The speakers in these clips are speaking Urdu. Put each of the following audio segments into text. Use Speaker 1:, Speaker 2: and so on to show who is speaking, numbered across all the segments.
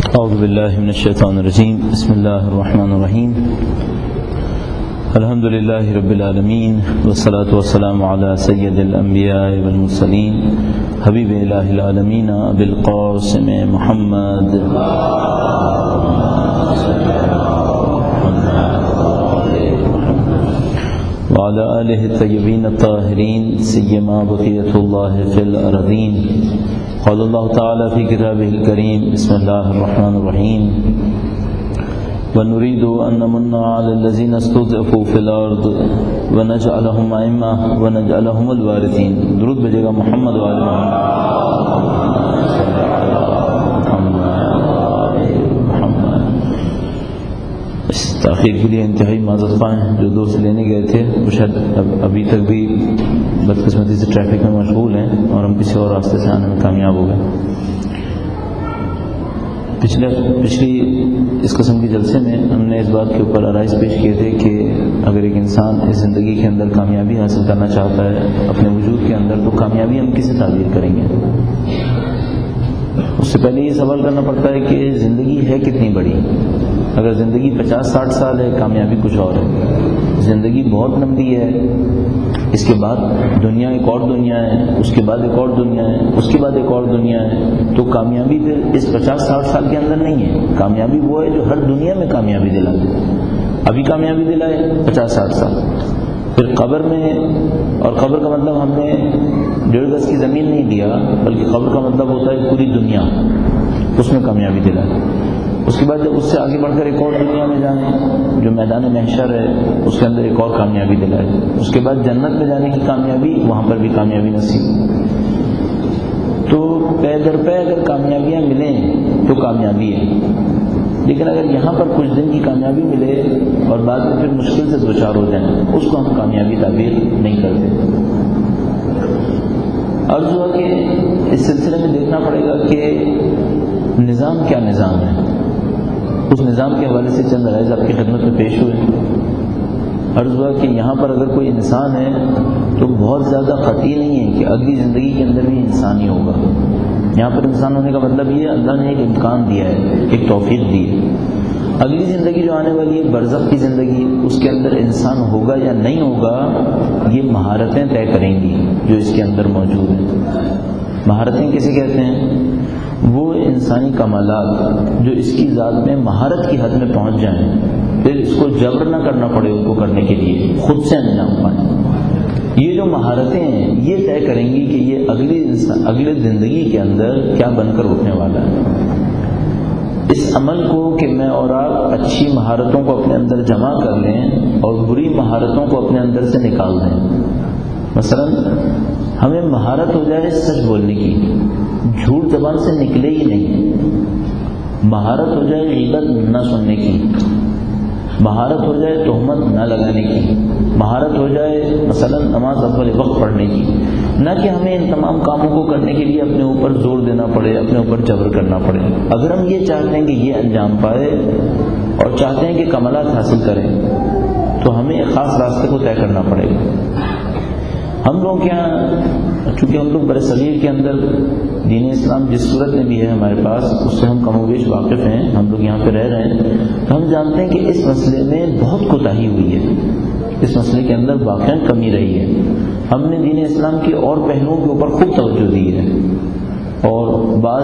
Speaker 1: اعوذ باللہ من الشیطان الرجیم بسم اللہ الرحمن الرحیم الحمد للہ رب العالمین والصلاة والسلام علی سید الانبیاء والمرسلین حبیب الہ العالمین ابی القاسم محمد وعلى آلہ الطیبین الطاہرین سیما بقیۃ اللہ فی الارضین قال اللہ تعالی فی کتابہ الکریم بسم اللہ الرحمن الرحیم وَنُرِيدُ أَن نَّمُنَّ عَلَى الَّذِينَ اسْتُضْعِفُوا فِي الْأَرْضِ وَنَجْعَلَهُمْ أَئِمَّةً وَنَجْعَلَهُمُ الْوَارِثِينَ درود بھیجے گا محمد وعلی محمد. اس تاخیر کے لیے انتہائی معذرت خواہ. جو دوست لینے گئے تھے وہ شاید ابھی تک بھی بدقسمتی سے ٹریفک میں مشغول ہیں اور ہم کسی اور راستے سے آنے میں کامیاب ہو گئے. پچھلی اس قسم کے جلسے میں ہم نے اس بات کے اوپر آرائز پیش کیے تھے کہ اگر ایک انسان اس زندگی کے اندر کامیابی حاصل کرنا چاہتا ہے اپنے وجود کے اندر، تو کامیابی ہم کسے تعبیر کریں گے؟ اس سے پہلے یہ سوال کرنا پڑتا ہے کہ زندگی ہے کتنی بڑی. اگر زندگی 50-60 سال ہے، کامیابی کچھ اور ہے. زندگی بہت لمبی ہے، اس کے بعد دنیا ایک اور دنیا ہے، اس کے بعد ایک اور دنیا ہے، اس کے بعد ایک اور دنیا ہے. تو کامیابی پھر اس 50-60 سال کے اندر نہیں ہے. کامیابی وہ ہے جو ہر دنیا میں کامیابی دلائے. ابھی کامیابی دلائے 50-60 سال، پھر قبر میں. اور قبر کا مطلب ہم نے 1.5 گز کی زمین نہیں دیا، بلکہ قبر کا مطلب ہوتا ہے پوری دنیا، اس میں کامیابی دلائے. اس کے بعد جب اس سے آگے بڑھ کر ایک اور دنیا میں جائیں جو میدان محشر ہے، اس کے اندر ایک اور کامیابی دلائے. اس کے بعد جنت میں جانے کی کامیابی، وہاں پر بھی کامیابی نصیب. تو پے در پے اگر کامیابیاں ملیں تو کامیابی ہے، لیکن اگر یہاں پر کچھ دن کی کامیابی ملے اور بعد میں پھر مشکل سے دوچار ہو جائیں، اس کو ہم کامیابی تعبیر نہیں کرتے. عرض ہوا کہ اس سلسلے میں دیکھنا پڑے گا کہ نظام کیا نظام ہے. اس نظام کے حوالے سے چند رائز آپ کی خدمت میں پیش ہوئے. عرض ہوا کہ یہاں پر اگر کوئی انسان ہے تو بہت زیادہ قطعی نہیں ہے کہ اگلی زندگی کے اندر بھی انسان ہی ہوگا. یہاں پر انسان ہونے کا مطلب یہ ہے اللہ نے ایک امکان دیا ہے، ایک توفیق دی ہے. اگلی زندگی جو آنے والی ہے برزخ کی زندگی، اس کے اندر انسان ہوگا یا نہیں ہوگا، یہ مہارتیں طے کریں گی جو اس کے اندر موجود ہیں. مہارتیں کسے کہتے ہیں؟ وہ انسانی کمالات جو اس کی ذات میں مہارت کی حد میں پہنچ جائیں، پھر اس کو جبر نہ کرنا پڑے ان کو کرنے کے لیے، خود سے انجام پائیں. یہ جو مہارتیں ہیں یہ طے کریں گی کہ یہ اگلے زندگی کے اندر کیا بن کر اٹھنے والا ہے. اس عمل کو کہ میں اور آپ اچھی مہارتوں کو اپنے اندر جمع کر لیں اور بری مہارتوں کو اپنے اندر سے نکال دیں. مثلا ہمیں مہارت ہو جائے سچ بولنے کی، جھوٹ زبان سے نکلے ہی نہیں. مہارت ہو جائے غیبت نہ سننے کی، مہارت ہو جائے تہمت نہ لگانے کی، مہارت ہو جائے مثلا نماز اول وقت پڑھنے کی. نہ کہ ہمیں ان تمام کاموں کو کرنے کے لیے اپنے اوپر زور دینا پڑے، اپنے اوپر جبر کرنا پڑے. اگر ہم یہ چاہتے ہیں کہ یہ انجام پائے اور چاہتے ہیں کہ کمالات حاصل کریں، تو ہمیں ایک خاص راستے کو طے کرنا پڑے گا. ہم لوگ یہاں چونکہ ہم لوگ برصغیر کے اندر دین اسلام جس صورت میں بھی ہے ہمارے پاس، اس سے ہم کم و بیش واقف ہیں. ہم لوگ یہاں پہ رہ رہے ہیں تو ہم جانتے ہیں کہ اس مسئلے میں بہت کوتاہی ہوئی ہے. اس مسئلے کے اندر واقعاً کمی رہی ہے. ہم نے دین اسلام کے اور پہلوؤں کے اوپر خوب توجہ دی ہے، اور بعض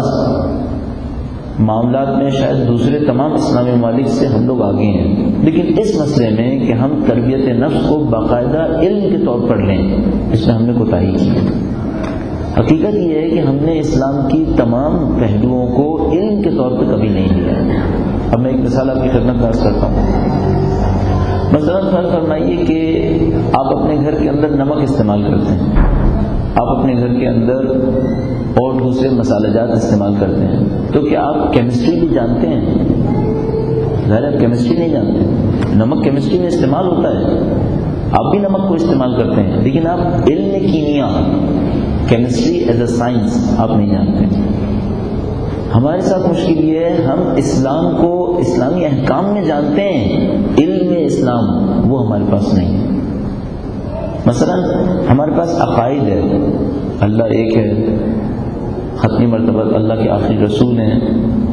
Speaker 1: معاملات میں شاید دوسرے تمام اسلامی ممالک سے ہم لوگ آگے ہیں. لیکن اس مسئلے میں کہ ہم تربیت نفس کو باقاعدہ علم کے طور پر لیں، اس میں ہم نے کوتاہی کی ہے. حقیقت یہ ہے کہ ہم نے اسلام کی تمام پہلوؤں کو علم کے طور پہ کبھی نہیں لیا ہے. اب میں ایک مثال آپ کی خدمت میں عرض کرتا ہوں. مثلا فرض فرمائیے کہ آپ اپنے گھر کے اندر نمک استعمال کرتے ہیں، آپ اپنے گھر کے اندر اور دوسرے مسالہ جات استعمال کرتے ہیں، تو کیا آپ کیمسٹری بھی جانتے ہیں؟ ظاہر آپ کیمسٹری نہیں جانتے. نمک کیمسٹری میں استعمال ہوتا ہے، آپ بھی نمک کو استعمال کرتے ہیں، لیکن آپ علم کیمیا، کیمسٹری ایز اے سائنس آپ نہیں جانتے. ہمارے ساتھ مشکل یہ ہے ہم اسلام کو اسلامی احکام میں جانتے ہیں، علم اسلام وہ ہمارے پاس نہیں ہے. مثلا ہمارے پاس عقائد ہے، اللہ ایک ہے، ختمی مرتبہ اللہ کے آخری رسول ہیں،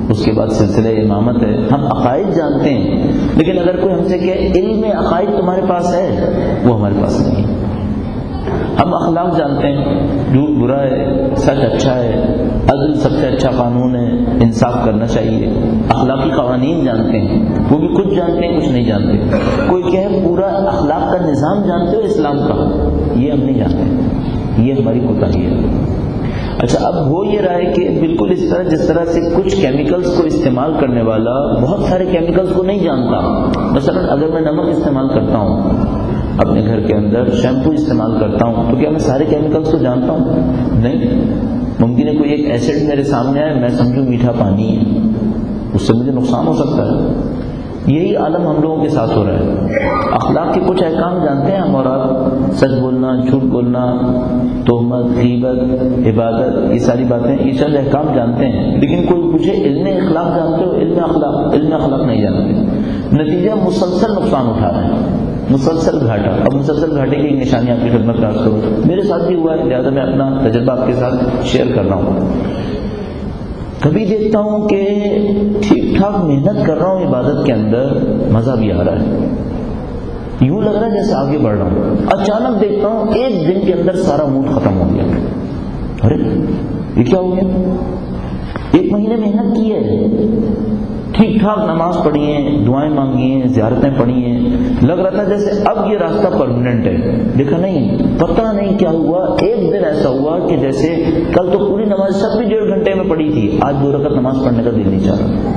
Speaker 1: اس کے بعد سلسلہ امامت ہے. ہم عقائد جانتے ہیں، لیکن اگر کوئی ہم سے کہے علم عقائد تمہارے پاس ہے، وہ ہمارے پاس نہیں ہے. ہم اخلاق جانتے ہیں، جھوٹ برا ہے، سچ اچھا ہے، عدل سب سے اچھا قانون ہے، انصاف کرنا چاہیے. اخلاقی قوانین جانتے ہیں، وہ بھی کچھ جانتے ہیں کچھ نہیں جانتے. کوئی کہے پورا اخلاق کا نظام جانتے ہو اسلام کا، یہ ہم نہیں جانتے، یہ ہماری کوتاہی ہے. اچھا، اب ہو یہ رہا ہے کہ بالکل اس طرح جس طرح سے کچھ کیمیکلز کو استعمال کرنے والا بہت سارے کیمیکلز کو نہیں جانتا. مثلا اگر میں نمک استعمال کرتا ہوں اپنے گھر کے اندر، شیمپو استعمال کرتا ہوں، تو کیا میں سارے کیمیکلز کو جانتا ہوں؟ نہیں. ممکن ہے کوئی ایک ایسڈ میرے سامنے آئے، میں سمجھوں میٹھا پانی ہے، اس سے مجھے نقصان ہو سکتا ہے. یہی عالم ہم لوگوں کے ساتھ ہو رہا ہے. اخلاق کے کچھ احکام جانتے ہیں ہم، اور آپ سچ بولنا، جھوٹ بولنا، تہمت، غیبت، عبادت، یہ ساری باتیں، یہ چند احکام جانتے ہیں. لیکن کوئی پوچھے علم اخلاق جانتے ہو؟ علم اخلاق نہیں جانتے. نتیجہ مسلسل نقصان اٹھا رہے ہیں، مسلسل گھاٹا. اب مسلسل گھاٹے کی ایک نشانی آپ کی خدمت میں عرض کروں. میرے ساتھ بھی ہوا ہے، لہٰذا میں اپنا تجربہ آپ کے ساتھ شیئر کر رہا ہوں. کبھی دیکھتا ہوں کہ ٹھیک ٹھاک محنت کر رہا ہوں عبادت کے اندر، مزہ بھی آ رہا ہے، یوں لگ رہا ہے جیسے آگے بڑھ رہا ہوں. اچانک دیکھتا ہوں ایک دن کے اندر سارا موڈ ختم ہو گیا. ارے یہ کیا ہو گیا؟ ایک مہینے محنت کی ہے، ٹھیک ٹھاک نماز پڑھی ہیں، دعائیں مانگی ہیں، زیارتیں پڑھی ہیں، لگ رہا تھا جیسے اب یہ راستہ پرماننٹ ہے. دیکھا نہیں، پتہ نہیں کیا ہوا. ایک دن ایسا ہوا کہ جیسے کل تو پوری نماز سب بھی 1.5 گھنٹے میں پڑھی تھی، آج 2 رکعت نماز پڑھنے کا دل نہیں چاہ رہا.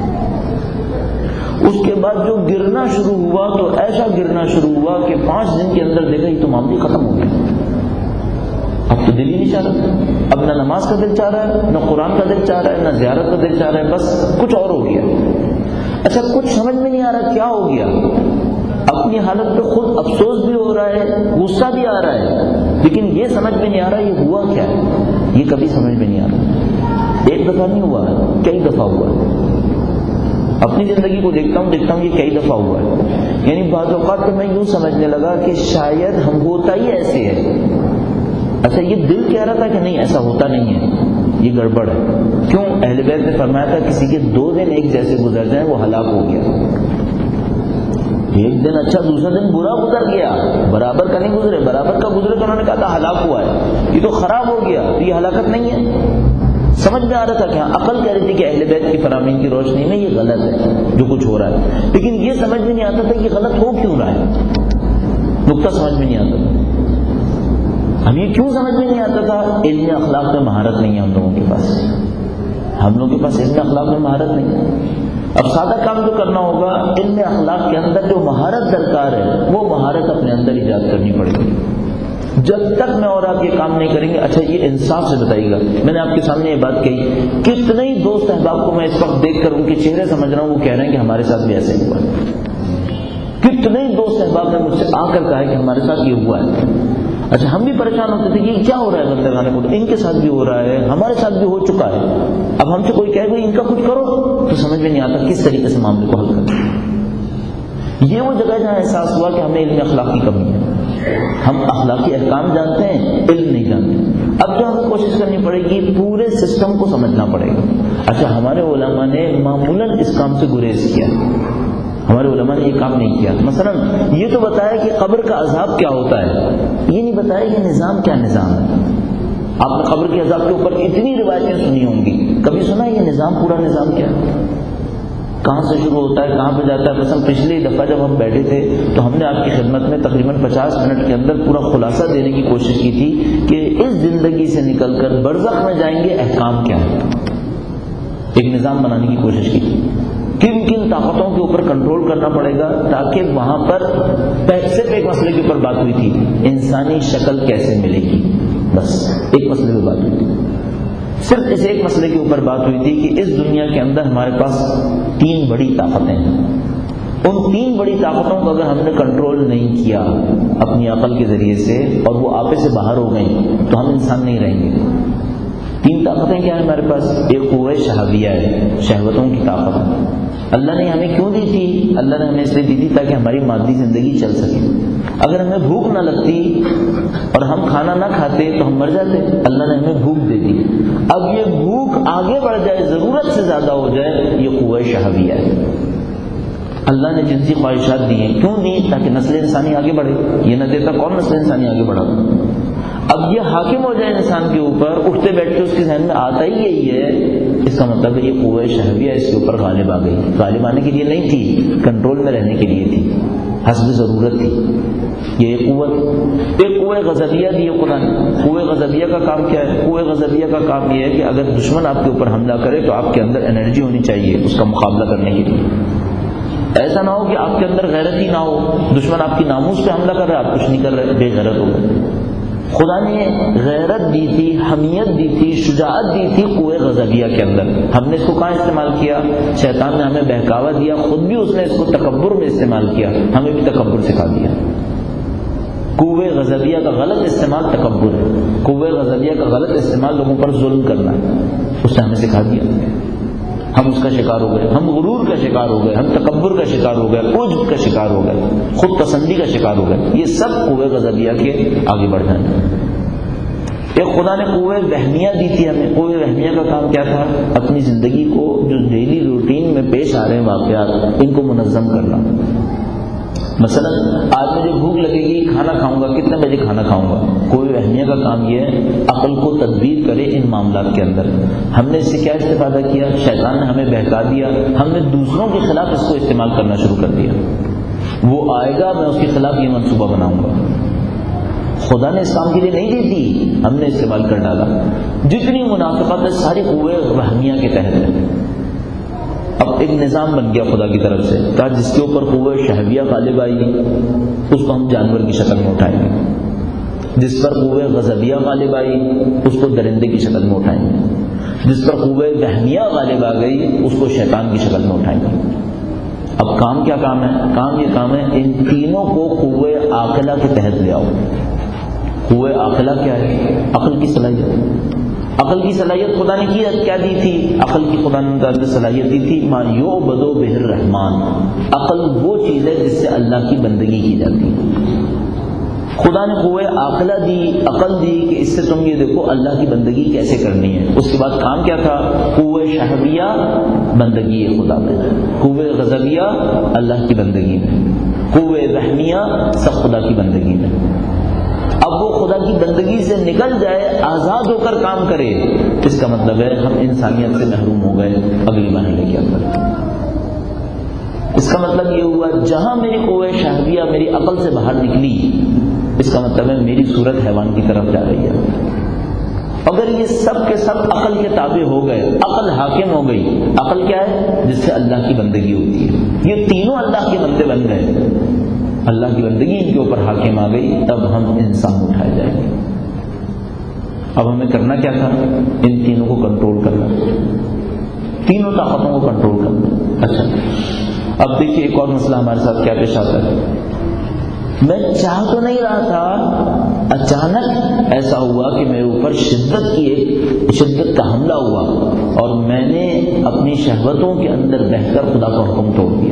Speaker 1: اس کے بعد جو گرنا شروع ہوا تو ایسا گرنا شروع ہوا کہ 5 دن کے اندر دیکھا یہ تو معاملہ ختم ہو گیا. اب تو دل ہی نہیں چاہ رہا، اب نہ نماز کا دل چاہ رہا ہے، نہ قرآن کا دل چاہ رہا ہے، نہ زیارت کا دل چاہ رہا ہے، بس کچھ اور ہو گیا. اچھا، کچھ سمجھ میں نہیں آ رہا کیا ہو گیا. اپنی حالت پہ خود افسوس بھی ہو رہا ہے، غصہ بھی آ رہا ہے، لیکن یہ سمجھ میں نہیں آ رہا یہ ہوا کیا ہے. یہ کبھی سمجھ میں نہیں آ رہا. ایک دفعہ نہیں ہوا، کئی دفعہ ہوا. اپنی زندگی کو دیکھتا ہوں یہ کئی دفعہ ہوا ہے. یعنی بعض اوقات تو میں یوں سمجھنے لگا کہ شاید ہم ہوتا ہی ایسے ہے. اچھا، یہ دل کہہ رہا تھا کہ نہیں ایسا ہوتا نہیں ہے، یہ گڑبڑ ہے. کیوں؟ اہل بیت نے فرمایا تھا کسی کے 2 دن ایک جیسے گزر جائیں وہ ہلاک ہو گیا. ایک دن اچھا، دوسرا دن برا گزر گیا، برابر کا نہیں گزرے. برابر کا گزرے تو انہوں نے کہا تھا ہلاک ہوا ہے، یہ تو خراب ہو گیا، تو یہ ہلاکت نہیں ہے. سمجھ میں آ رہا تھا کہ عقل کہہ رہی تھی کہ اہل بیت کی فرامین کی روشنی میں یہ غلط ہے جو کچھ ہو رہا ہے، لیکن یہ سمجھ میں نہیں آتا تھا کہ غلط ہو کیوں رہا ہے. نقطہ سمجھ میں نہیں آتا تھا. ہم یہ کیوں سمجھ میں نہیں آتا تھا؟ علم اخلاق میں مہارت نہیں ہے ہم لوگوں کے پاس. ہم لوگوں کے پاس علم اخلاق میں مہارت نہیں ہے. اب سادہ کام جو کرنا ہوگا، علم اخلاق کے اندر جو مہارت درکار ہے وہ مہارت اپنے اندر ایجاد کرنی پڑے گی. جب تک میں اور آپ یہ کام نہیں کریں گے. اچھا، یہ انصاف سے بتائیے گا، میں نے آپ کے سامنے یہ بات کہی، کتنے ہی دوست احباب کو میں اس وقت دیکھ کر ان کے چہرے سمجھ رہا ہوں وہ کہہ رہے ہیں کہ ہمارے ساتھ بھی ایسے ہوا. کتنے ہی دوست احباب نے مجھ سے آ کر کہا ہے کہ ہمارے ساتھ یہ ہوا ہے. اچھا، ہم بھی پریشان ہوتے تھے کہ یہ کیا ہو رہا ہے بندگان کو، ان کے ساتھ بھی ہو رہا ہے، ہمارے ساتھ بھی ہو چکا ہے. اب ہم سے کوئی کہے گا ان کا کچھ کرو تو سمجھ میں نہیں آتا کس طریقے سے معاملے کو حل کریں. یہ وہ جگہ جہاں احساس ہوا کہ ہمیں علم اخلاق کی کمی ہے. ہم اخلاقی احکام جانتے ہیں، علم نہیں جانتے. اب جو ہمیں کوشش کرنی پڑے گی پورے سسٹم کو سمجھنا پڑے گا. اچھا، ہمارے علماء نے معمولاً اس کام سے گریز کیا. ہمارے علماء نے یہ کام نہیں کیا. مثلا یہ تو بتایا کہ قبر کا عذاب کیا ہوتا ہے، یہ نہیں بتایا کہ نظام کیا نظام ہے. آپ نے قبر کے عذاب کے اوپر اتنی روایتیں سنی ہوں گی، کبھی سنا یہ نظام، پورا نظام کیا ہے، کہاں سے شروع ہوتا ہے، کہاں پہ جاتا ہے. مثلا پچھلی دفعہ جب ہم بیٹھے تھے تو ہم نے آپ کی خدمت میں تقریباً 50 منٹ کے اندر پورا خلاصہ دینے کی کوشش کی تھی کہ اس زندگی سے نکل کر برزخ میں جائیں گے احکام کیا ہے. ایک نظام بنانے کی کوشش کی تھی، کن کن طاقتوں کے اوپر کنٹرول کرنا پڑے گا تاکہ وہاں پر صرف ایک مسئلے کے اوپر بات ہوئی تھی، انسانی شکل کیسے ملے گی. بس ایک مسئلے پہ بات ہوئی تھی، صرف اس ایک مسئلے کے اوپر بات ہوئی تھی کہ اس دنیا کے اندر ہمارے پاس 3 بڑی طاقتیں ہیں. ان 3 بڑی طاقتوں کو اگر ہم نے کنٹرول نہیں کیا اپنی عقل کے ذریعے سے اور وہ آپے سے باہر ہو گئیں تو ہم انسان نہیں رہیں گے. 3 طاقتیں کیا ہیں ہمارے پاس؟ ایک قوہ شہویہ ہے، شہوتوں کی طاقت. اللہ نے ہمیں کیوں دی تھی؟ اللہ نے ہمیں اس لیے دی تھی تاکہ ہماری مادی زندگی چل سکے. اگر ہمیں بھوک نہ لگتی اور ہم کھانا نہ کھاتے تو ہم مر جاتے. اللہ نے ہمیں بھوک دے دی. اب یہ بھوک آگے بڑھ جائے، ضرورت سے زیادہ ہو جائے، یہ قوہ شہویہ ہے۔ اللہ نے جنسی خواہشات دی ہیں، کیوں دی؟ تاکہ نسل انسانی آگے بڑھے۔ یہ نہ دیتا کون نسل انسانی آگے بڑھا؟ اب یہ حاکم ہو جائے انسان کے اوپر، اٹھتے بیٹھتے اس کے ذہن میں آتا ہی یہی ہے، اس کا مطلب ہے یہ قوہ شہویہ اس کے اوپر غالب آ گئی۔ غالب آنے کے لیے نہیں تھی، کنٹرول میں رہنے کے لیے تھی، حسب ضرورت تھی۔ یہ ایک قوت، ایک قوہ غضبیہ دی ہے خدا نے۔ قوہ غضبیہ کا کام کیا ہے؟ قوہ غضبیہ کا کام یہ ہے کہ اگر دشمن آپ کے اوپر حملہ کرے تو آپ کے اندر انرجی ہونی چاہیے اس کا مقابلہ کرنے کے لیے۔ ایسا نہ ہو کہ آپ کے اندر غیرت ہی نہ ہو، دشمن آپ کی ناموس پہ حملہ کر رہا ہے، آپ کچھ نہیں کر رہے، بے غیرت ہو گئے۔ خدا نے غیرت دی تھی، حمیت دی تھی، شجاعت دی تھی قوہ غضبیہ کے اندر۔ ہم نے اس کو کہاں استعمال کیا؟ شیطان نے ہمیں بہکاوا دیا، خود بھی اس نے اس کو تکبر میں استعمال کیا، ہمیں بھی تکبر سکھا دیا۔ قوہ غضبیہ کا غلط استعمال تکبر ہے، قوہ غضبیہ کا غلط استعمال لوگوں پر ظلم کرنا ہے، اس نے ہمیں سکھا دیا۔ ہم اس کا شکار ہو گئے، ہم غرور کا شکار ہو گئے، ہم تکبر کا شکار ہو گئے، عجب کا شکار ہو گئے، خود پسندی کا شکار ہو گئے۔ یہ سب قوہ غضبیہ کے آگے بڑھ جانا ہے۔ ایک خدا نے قوہ وہمیہ دی تھی ہمیں۔ قوہ وہمیہ کا کام کیا تھا؟ اپنی زندگی کو جو ڈیلی روٹین میں پیش آ رہے ہیں واقعات، ان کو منظم کرنا۔ مثلا آج مجھے بھوک لگے گی، کھانا کھاؤں گا، کتنے بجے کھانا کھاؤں گا؟ قوہ وہمیہ کا کام یہ ہے عقل کو تدبیر کرے ان معاملات کے اندر۔ ہم نے اس سے کیا استفادہ کیا؟ شیطان نے ہمیں بہکا دیا، ہم نے دوسروں کے خلاف اس کو استعمال کرنا شروع کر دیا۔ وہ آئے گا، میں اس کے خلاف یہ منصوبہ بناؤں گا۔ خدا نے اس کام کے لیے نہیں دی تھی، ہم نے استعمال کر ڈالا۔ جتنی منافقت ہے ساری قوہ وہمیہ کے تحت ہے۔ اب ایک نظام بن گیا خدا کی طرف سے، کہا جس کے اوپر قوہ شہویہ غالب آئی اس کو ہم جانور کی شکل میں اٹھائیں گے، جس پر قوہ غضبیہ غالب آئی اس کو درندے کی شکل میں اٹھائیں گے، جس پر قوہ وہمیہ غالب آ گئی اس کو شیطان کی شکل میں اٹھائیں گے۔ اب کام کیا کام ہے؟ کام ہے ان تینوں کو قوہ عاقلہ کے تحت لے آؤ۔ قوہ عاقلہ کیا ہے؟ عقل کی صلاحیت۔ عقل کی صلاحیت خدا نے کیا دی تھی؟ عقل کی خدا نے صلاحیت دی تھی ما یعبد بہ الرحمن۔ عقل وہ چیز ہے جس سے اللہ کی بندگی کی جاتی ہے۔ خدا نے قوہ عاقلہ دی، عقل دی کہ اس سے تم یہ دیکھو اللہ کی بندگی کیسے کرنی ہے۔ اس کے بعد کام کیا تھا؟ قوہ شہویہ بندگی ہے خدا میں، قوہ غضبیہ اللہ کی بندگی میں، قوہ وہمیہ سب خدا کی بندگی میں۔ اب وہ خدا کی بندگی سے نکل جائے، آزاد ہو کر کام کرے، اس کا مطلب ہے ہم انسانیت سے محروم ہو گئے اگلی مرحلے کے اندر۔ اس کا مطلب یہ ہوا جہاں میری قوہ شہویہ میری عقل سے باہر نکلی، اس کا مطلب ہے میری صورت حیوان کی طرف جا رہی ہے۔ اگر یہ سب کے سب عقل کے تابع ہو گئے، عقل حاکم ہو گئی۔ عقل کیا ہے؟ جس سے اللہ کی بندگی ہوتی ہے۔ یہ تینوں اللہ کے بندے بن گئے، اللہ کی بندگی ان کے اوپر حاکم آ گئی، تب ہم انسان اٹھائے جائیں گے۔ اب ہمیں کرنا کیا تھا؟ ان تینوں کو کنٹرول کرنا، تینوں طاقتوں کو کنٹرول کرنا۔ اچھا اب دیکھیے ایک اور مسئلہ ہمارے ساتھ کیا پیش آتا ہے۔ میں چاہ تو نہیں رہا تھا، اچانک ایسا ہوا کہ میرے اوپر شدت کا حملہ ہوا اور میں نے اپنی شہوتوں کے اندر بہہ کر خدا کا حکم توڑ دیا۔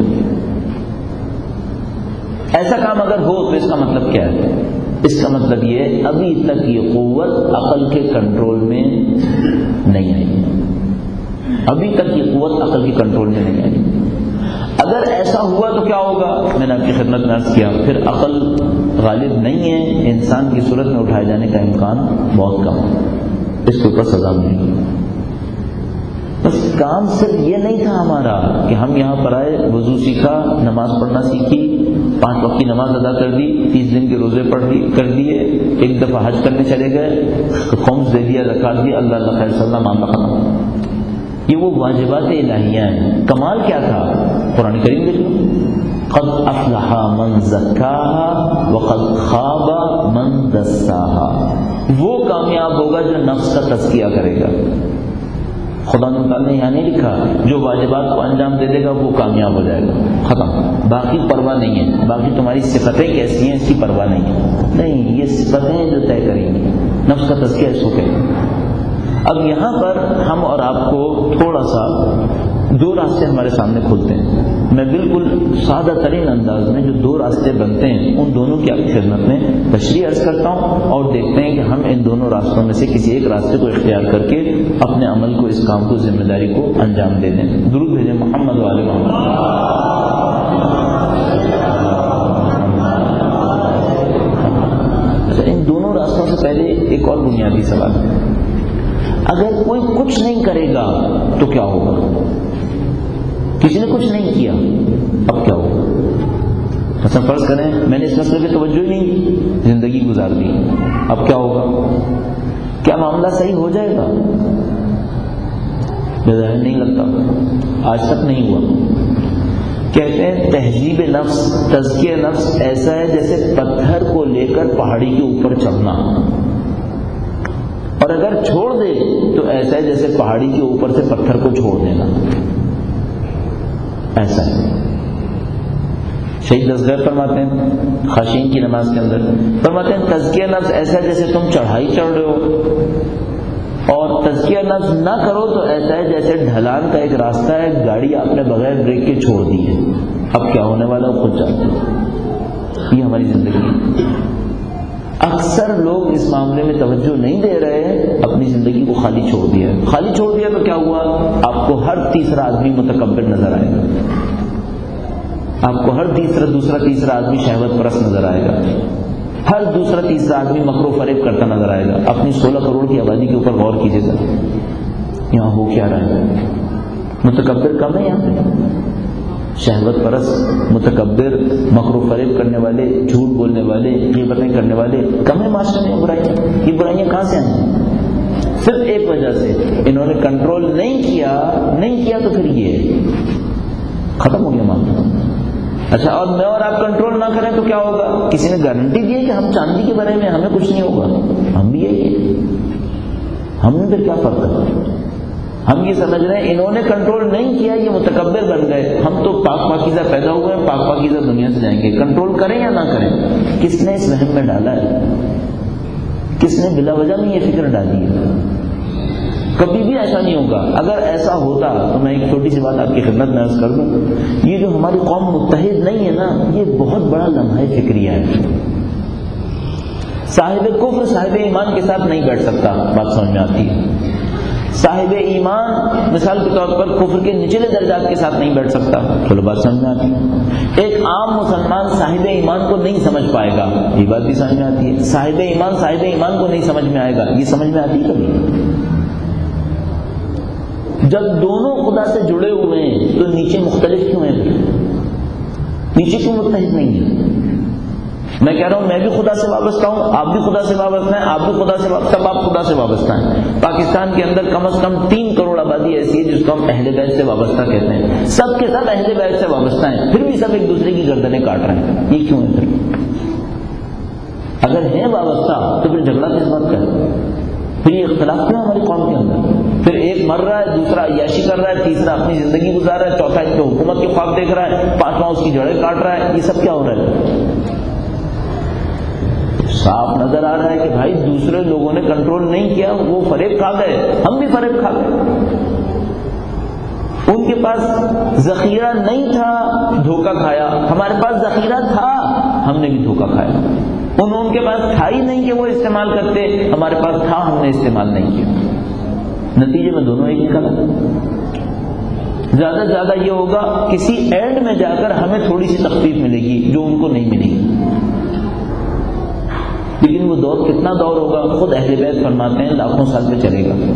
Speaker 1: ایسا کام اگر ہو تو اس کا مطلب کیا ہے؟ اس کا مطلب یہ ابھی تک یہ قوت عقل کے کنٹرول میں نہیں آئی، ابھی تک یہ قوت عقل کے کنٹرول میں نہیں آئی۔ اگر ایسا ہوا تو کیا ہوگا؟ میں نے آپ کی خدمت میں عرض کیا، پھر عقل غالب نہیں ہے، انسان کی صورت میں اٹھائے جانے کا امکان بہت کم ہے، اس کے اوپر سزا ملے گی۔ بس کام صرف یہ نہیں تھا ہمارا کہ ہم یہاں پر آئے، وضو سیکھا، نماز پڑھنا سیکھی، 5 وقت کی نماز ادا کر دی، 30 دن کے روزے کر دیے، ایک دفعہ حج کرنے چلے گئے، خمس دے دیا، زکات دی، اللہ اللہ خیر صلی اللہ معاملہ ختم۔ یہ وہ واجبات الہیہ ہیں۔ کمال کیا تھا؟ قرآن کریم دیکھ لو، قد افلح من زکاہا وقد خاب من دساہا۔ وہ کامیاب ہوگا جو نفس کا تزکیہ کرے گا۔ خدا تعالیٰ نے یہاں نہیں لکھا جو واجبات کو انجام دے دے گا وہ کامیاب ہو جائے گا، ختم، باقی پرواہ نہیں ہے، باقی تمہاری صفتیں کیسی ہیں اس کی پرواہ نہیں ہے۔ نہیں، یہ صفتیں ہیں جو طے کریں گی، نفس کا تزکیہ اس کو کہیں گے۔ اب یہاں پر ہم اور آپ کو تھوڑا سا دو راستے ہمارے سامنے کھلتے ہیں. میں بالکل سادہ ترین انداز میں جو دو راستے بنتے ہیں ان دونوں کی آپ کی خدمت میں تشریح عرض کرتا ہوں، اور دیکھتے ہیں کہ ہم ان دونوں راستوں میں سے کسی ایک راستے کو اختیار کر کے اپنے عمل کو، اس کام کو، ذمہ داری کو انجام دے دیں. درود بھیجیں محمد و آل محمد. ان دونوں راستوں سے پہلے ایک اور بنیادی سوال ہے. اگر کوئی کچھ نہیں کرے گا تو کیا ہوگا؟ کسی نے کچھ نہیں کیا، اب کیا ہوگا؟ مثلا فرض کریں میں نے اس مسئلے پہ توجہ ہی نہیں کی، زندگی گزار دی، اب کیا ہوگا؟ کیا معاملہ صحیح ہو جائے گا؟ بظاہر نہیں لگتا، آج تک نہیں ہوا. کہتے ہیں تہذیب نفس، تزکیہ نفس ایسا ہے جیسے پتھر کو لے کر پہاڑی کے اوپر چڑھنا، اور اگر چھوڑ دے تو ایسا ہے جیسے پہاڑی کے اوپر سے پتھر کو چھوڑ دینا. ایسا ہے. شہید اصغر فرماتے ہیں خاشین کی نماز کے اندر، فرماتے ہیں تزکیہ نفس ایسا ہے جیسے تم چڑھائی چڑھ رہے ہو، اور تزکیہ نفس نہ کرو تو ایسا ہے جیسے ڈھلان کا ایک راستہ ہے، گاڑی آپ نے بغیر بریک کے چھوڑ دی ہے، اب کیا ہونے والا ہے خود جانتے ہیں. یہ ہماری زندگی ہے. اکثر لوگ اس معاملے میں توجہ نہیں دے رہے ہیں، اپنی زندگی کو خالی چھوڑ دیا. خالی چھوڑ دیا تو کیا ہوا؟ آپ کو ہر تیسرا آدمی متکبر نظر آئے گا، آپ کو ہر دوسرا تیسرا آدمی شہوت پرست نظر آئے گا، ہر دوسرا تیسرا آدمی مکر و فریب کرتا نظر آئے گا. اپنی 16 کروڑ کی آبادی کے اوپر غور کیجیے گا، یہاں ہو کیا رہا ہے؟ متکبر کم ہے یہاں پہ. شہوت پرست، متکبر، مکر و فریب کرنے والے، جھوٹ بولنے والے، غیبتیں کرنے والے کم ہے معاشرے میں. برائیاں، یہ برائیاں کہاں سے آئیں؟ صرف ایک وجہ سے، انہوں نے کنٹرول نہیں کیا تو پھر یہ ختم ہو گیا معاملہ. اچھا، اور میں اور آپ کنٹرول نہ کریں تو کیا ہوگا؟ کسی نے گارنٹی دی ہے کہ ہم چاندی کے بارے میں ہمیں کچھ نہیں ہوگا؟ ہم بھی یہی ہیں. ہم نے پھر کیا فرق ہے؟ ہم یہ سمجھ رہے ہیں انہوں نے کنٹرول نہیں کیا، یہ متکبر بن گئے، ہم تو پاک پاکیزہ پیدا ہوئے ہیں، پاک پاکیزہ دنیا سے جائیں گے. کنٹرول کریں یا نہ کریں؟ کس نے اس وہم میں ڈالا ہے؟ کس نے بلا وجہ میں یہ فکر ڈالی ہے؟ کبھی بھی ایسا نہیں ہوگا. اگر ایسا ہوتا تو میں ایک چھوٹی سی بات آپ کی خدمت میں عرض کر دوں. یہ جو ہماری قوم متحد نہیں ہے نا، یہ بہت بڑا لمحہ فکریہ ہے. صاحب کفر صاحب ایمان کے ساتھ نہیں بیٹھ سکتا، بات سمجھ میں آتی ہے. صاحب ایمان مثال کے طور پر کفر کے نچلے درجات کے ساتھ نہیں بیٹھ سکتا، چلو بات سمجھ میں آتی ہے. ایک عام مسلمان صاحب ایمان کو نہیں سمجھ پائے گا، یہ بات بھی سمجھ میں آتی ہے. صاحب ایمان کو نہیں سمجھ میں آئے گا، یہ سمجھ میں آتی ہے کبھی؟ جب دونوں خدا سے جڑے ہوئے ہیں تو نیچے مختلف کیوں ہیں؟ نیچے کیوں متحد نہیں ہیں؟ میں کہہ رہا ہوں میں بھی خدا سے وابستہ ہوں، آپ بھی خدا سے وابستہ ہیں، آپ بھی خدا سے وابستہ، سب آپ خدا سے وابستہ ہیں. پاکستان کے اندر کم از کم 3 کروڑ آبادی ایسی ہے جس کو ہم اہل بیت سے وابستہ کہتے ہیں. سب کے سب اہل بیت سے وابستہ ہیں، پھر بھی سب ایک دوسرے کی گردنیں کاٹ رہے ہیں. یہ کیوں ہے پھر؟ اگر ہیں وابستہ تو پھر جھگڑا کس بات کا ہے؟ پھر یہ اختلاف کیوں ہے ہماری قوم کے اندر؟ پھر ایک مر رہا ہے، دوسرا عیاشی کر رہا ہے، تیسرا اپنی زندگی گزار رہا ہے، چوتھا اس پہ حکومت کے خواب دیکھ رہا ہے، پانچواں اس کی جڑیں کاٹ رہا ہے. یہ سب کیا ہو رہا ہے؟ صاف نظر آ رہا ہے کہ بھائی دوسرے لوگوں نے کنٹرول نہیں کیا، وہ فریب کھا گئے، ہم بھی فریب کھا گئے. ان کے پاس ذخیرہ نہیں تھا، دھوکہ کھایا. ہمارے پاس ذخیرہ تھا، ہم نے بھی دھوکہ کھایا. ان کے پاس تھا ہی نہیں کہ وہ استعمال کرتے، ہمارے پاس تھا، ہم نے استعمال نہیں کیا. نتیجے میں دونوں ایک نکلا. زیادہ سے زیادہ یہ ہوگا کسی اینڈ میں جا کر ہمیں تھوڑی سی تخفیف ملے گی جو ان کو نہیں ملے گی. لیکن وہ دور کتنا دور ہوگا؟ خود اہل بیت فرماتے ہیں لاکھوں سال پہ چلے گا.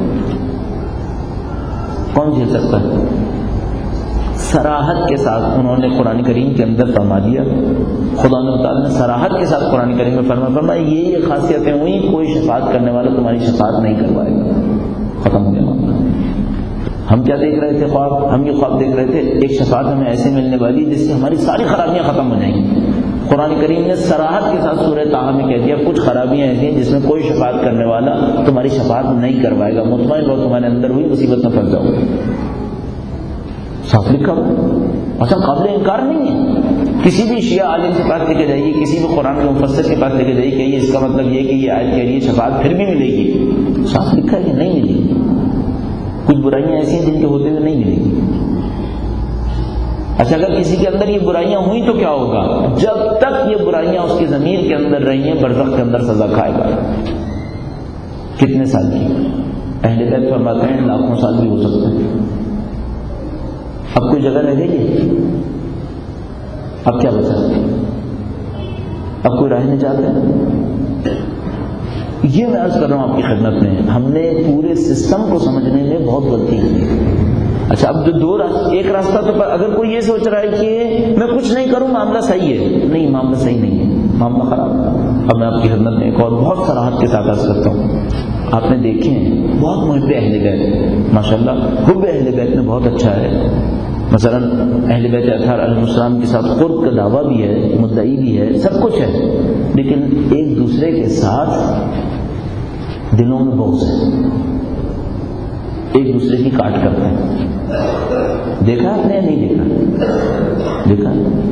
Speaker 1: کون جھیل سکتا ہے؟ صراحت کے ساتھ انہوں نے قرآن کریم کے اندر فرما دیا، خدا تعالیٰ نے صراحت کے ساتھ قرآن کریم میں فرمایا یہ خاصیتیں ہوئی، کوئی شفاعت کرنے والا تمہاری شفاعت نہیں کروائے گا. ختم ہو گیا معاملہ. ہم کیا دیکھ رہے تھے خواب؟ ہم یہ خواب دیکھ رہے تھے ایک شفاعت ہمیں ایسے ملنے والی جس سے ہماری ساری خرابیاں ختم ہو جائیں گی. قرآن کریم نے صراحت کے ساتھ سورہ طٰہٰ میں کہہ دیا کچھ خرابیاں ایسی ہیں جس میں کوئی شفاعت کرنے والا تمہاری شفاعت نہیں کروائے گا، مطمئن رہو تمہارے اندر ہوئی مصیبت میں پھنس جاؤ گے. صاف لکھا ہوا. اچھا قابل انکار نہیں ہے. کسی بھی شیعہ عالم کے پاس لے کے جائیے، کسی بھی قرآن کے مفسر کے پاس لے کے جائیے کہ اس کا مطلب یہ کہ یہ آیت کہہ رہی ہے شفاعت پھر بھی ملے گی. صاف لکھا ہے کہ نہیں ملے گی. کچھ برائیاں ایسی ہیں جن کے ہوتے ہوئے نہیں ملے گی. اچھا اگر کسی کے اندر یہ برائیاں ہوئیں تو کیا ہوگا؟ جب تک یہ برائیاں اس کی ضمیر کے اندر رہی ہیں برزخ کے اندر سزا کھائے گا. کتنے سال کی؟ اہل بیت فرماتے ہیں لاکھوں سال بھی ہو سکتے ہیں. اب کوئی جگہ رہ گئی؟ اب کیا بچا؟ اب کوئی راہ نجات ہے؟ یہ میں عرض کر رہا ہوں آپ کی خدمت میں، ہم نے پورے سسٹم کو سمجھنے میں بہت غلطی کی. اچھا اب جو ایک راستہ تو اگر کوئی یہ سوچ رہا ہے کہ میں کچھ نہیں کروں معاملہ صحیح ہے، نہیں معاملہ صحیح نہیں ہے، معاملہ خراب ہے. اب میں آپ کی خدمت میں ایک اور بہت صراحت کے ساتھ عرض کرتا ہوں. آپ نے دیکھے ہیں بہت محب اہل بیت، ماشاءاللہ حب اہل بیت میں بہت اچھا ہے. مثلا اہل بیت اطہار علیہ السلام کے ساتھ قرب کا دعویٰ بھی ہے، مدعی بھی ہے، سب کچھ ہے، لیکن ایک دوسرے کے ساتھ دلوں میں بغض ہے، ایک دوسرے کی کاٹ کرتے ہیں. دیکھا آپ نے یا نہیں دیکھا؟ دیکھا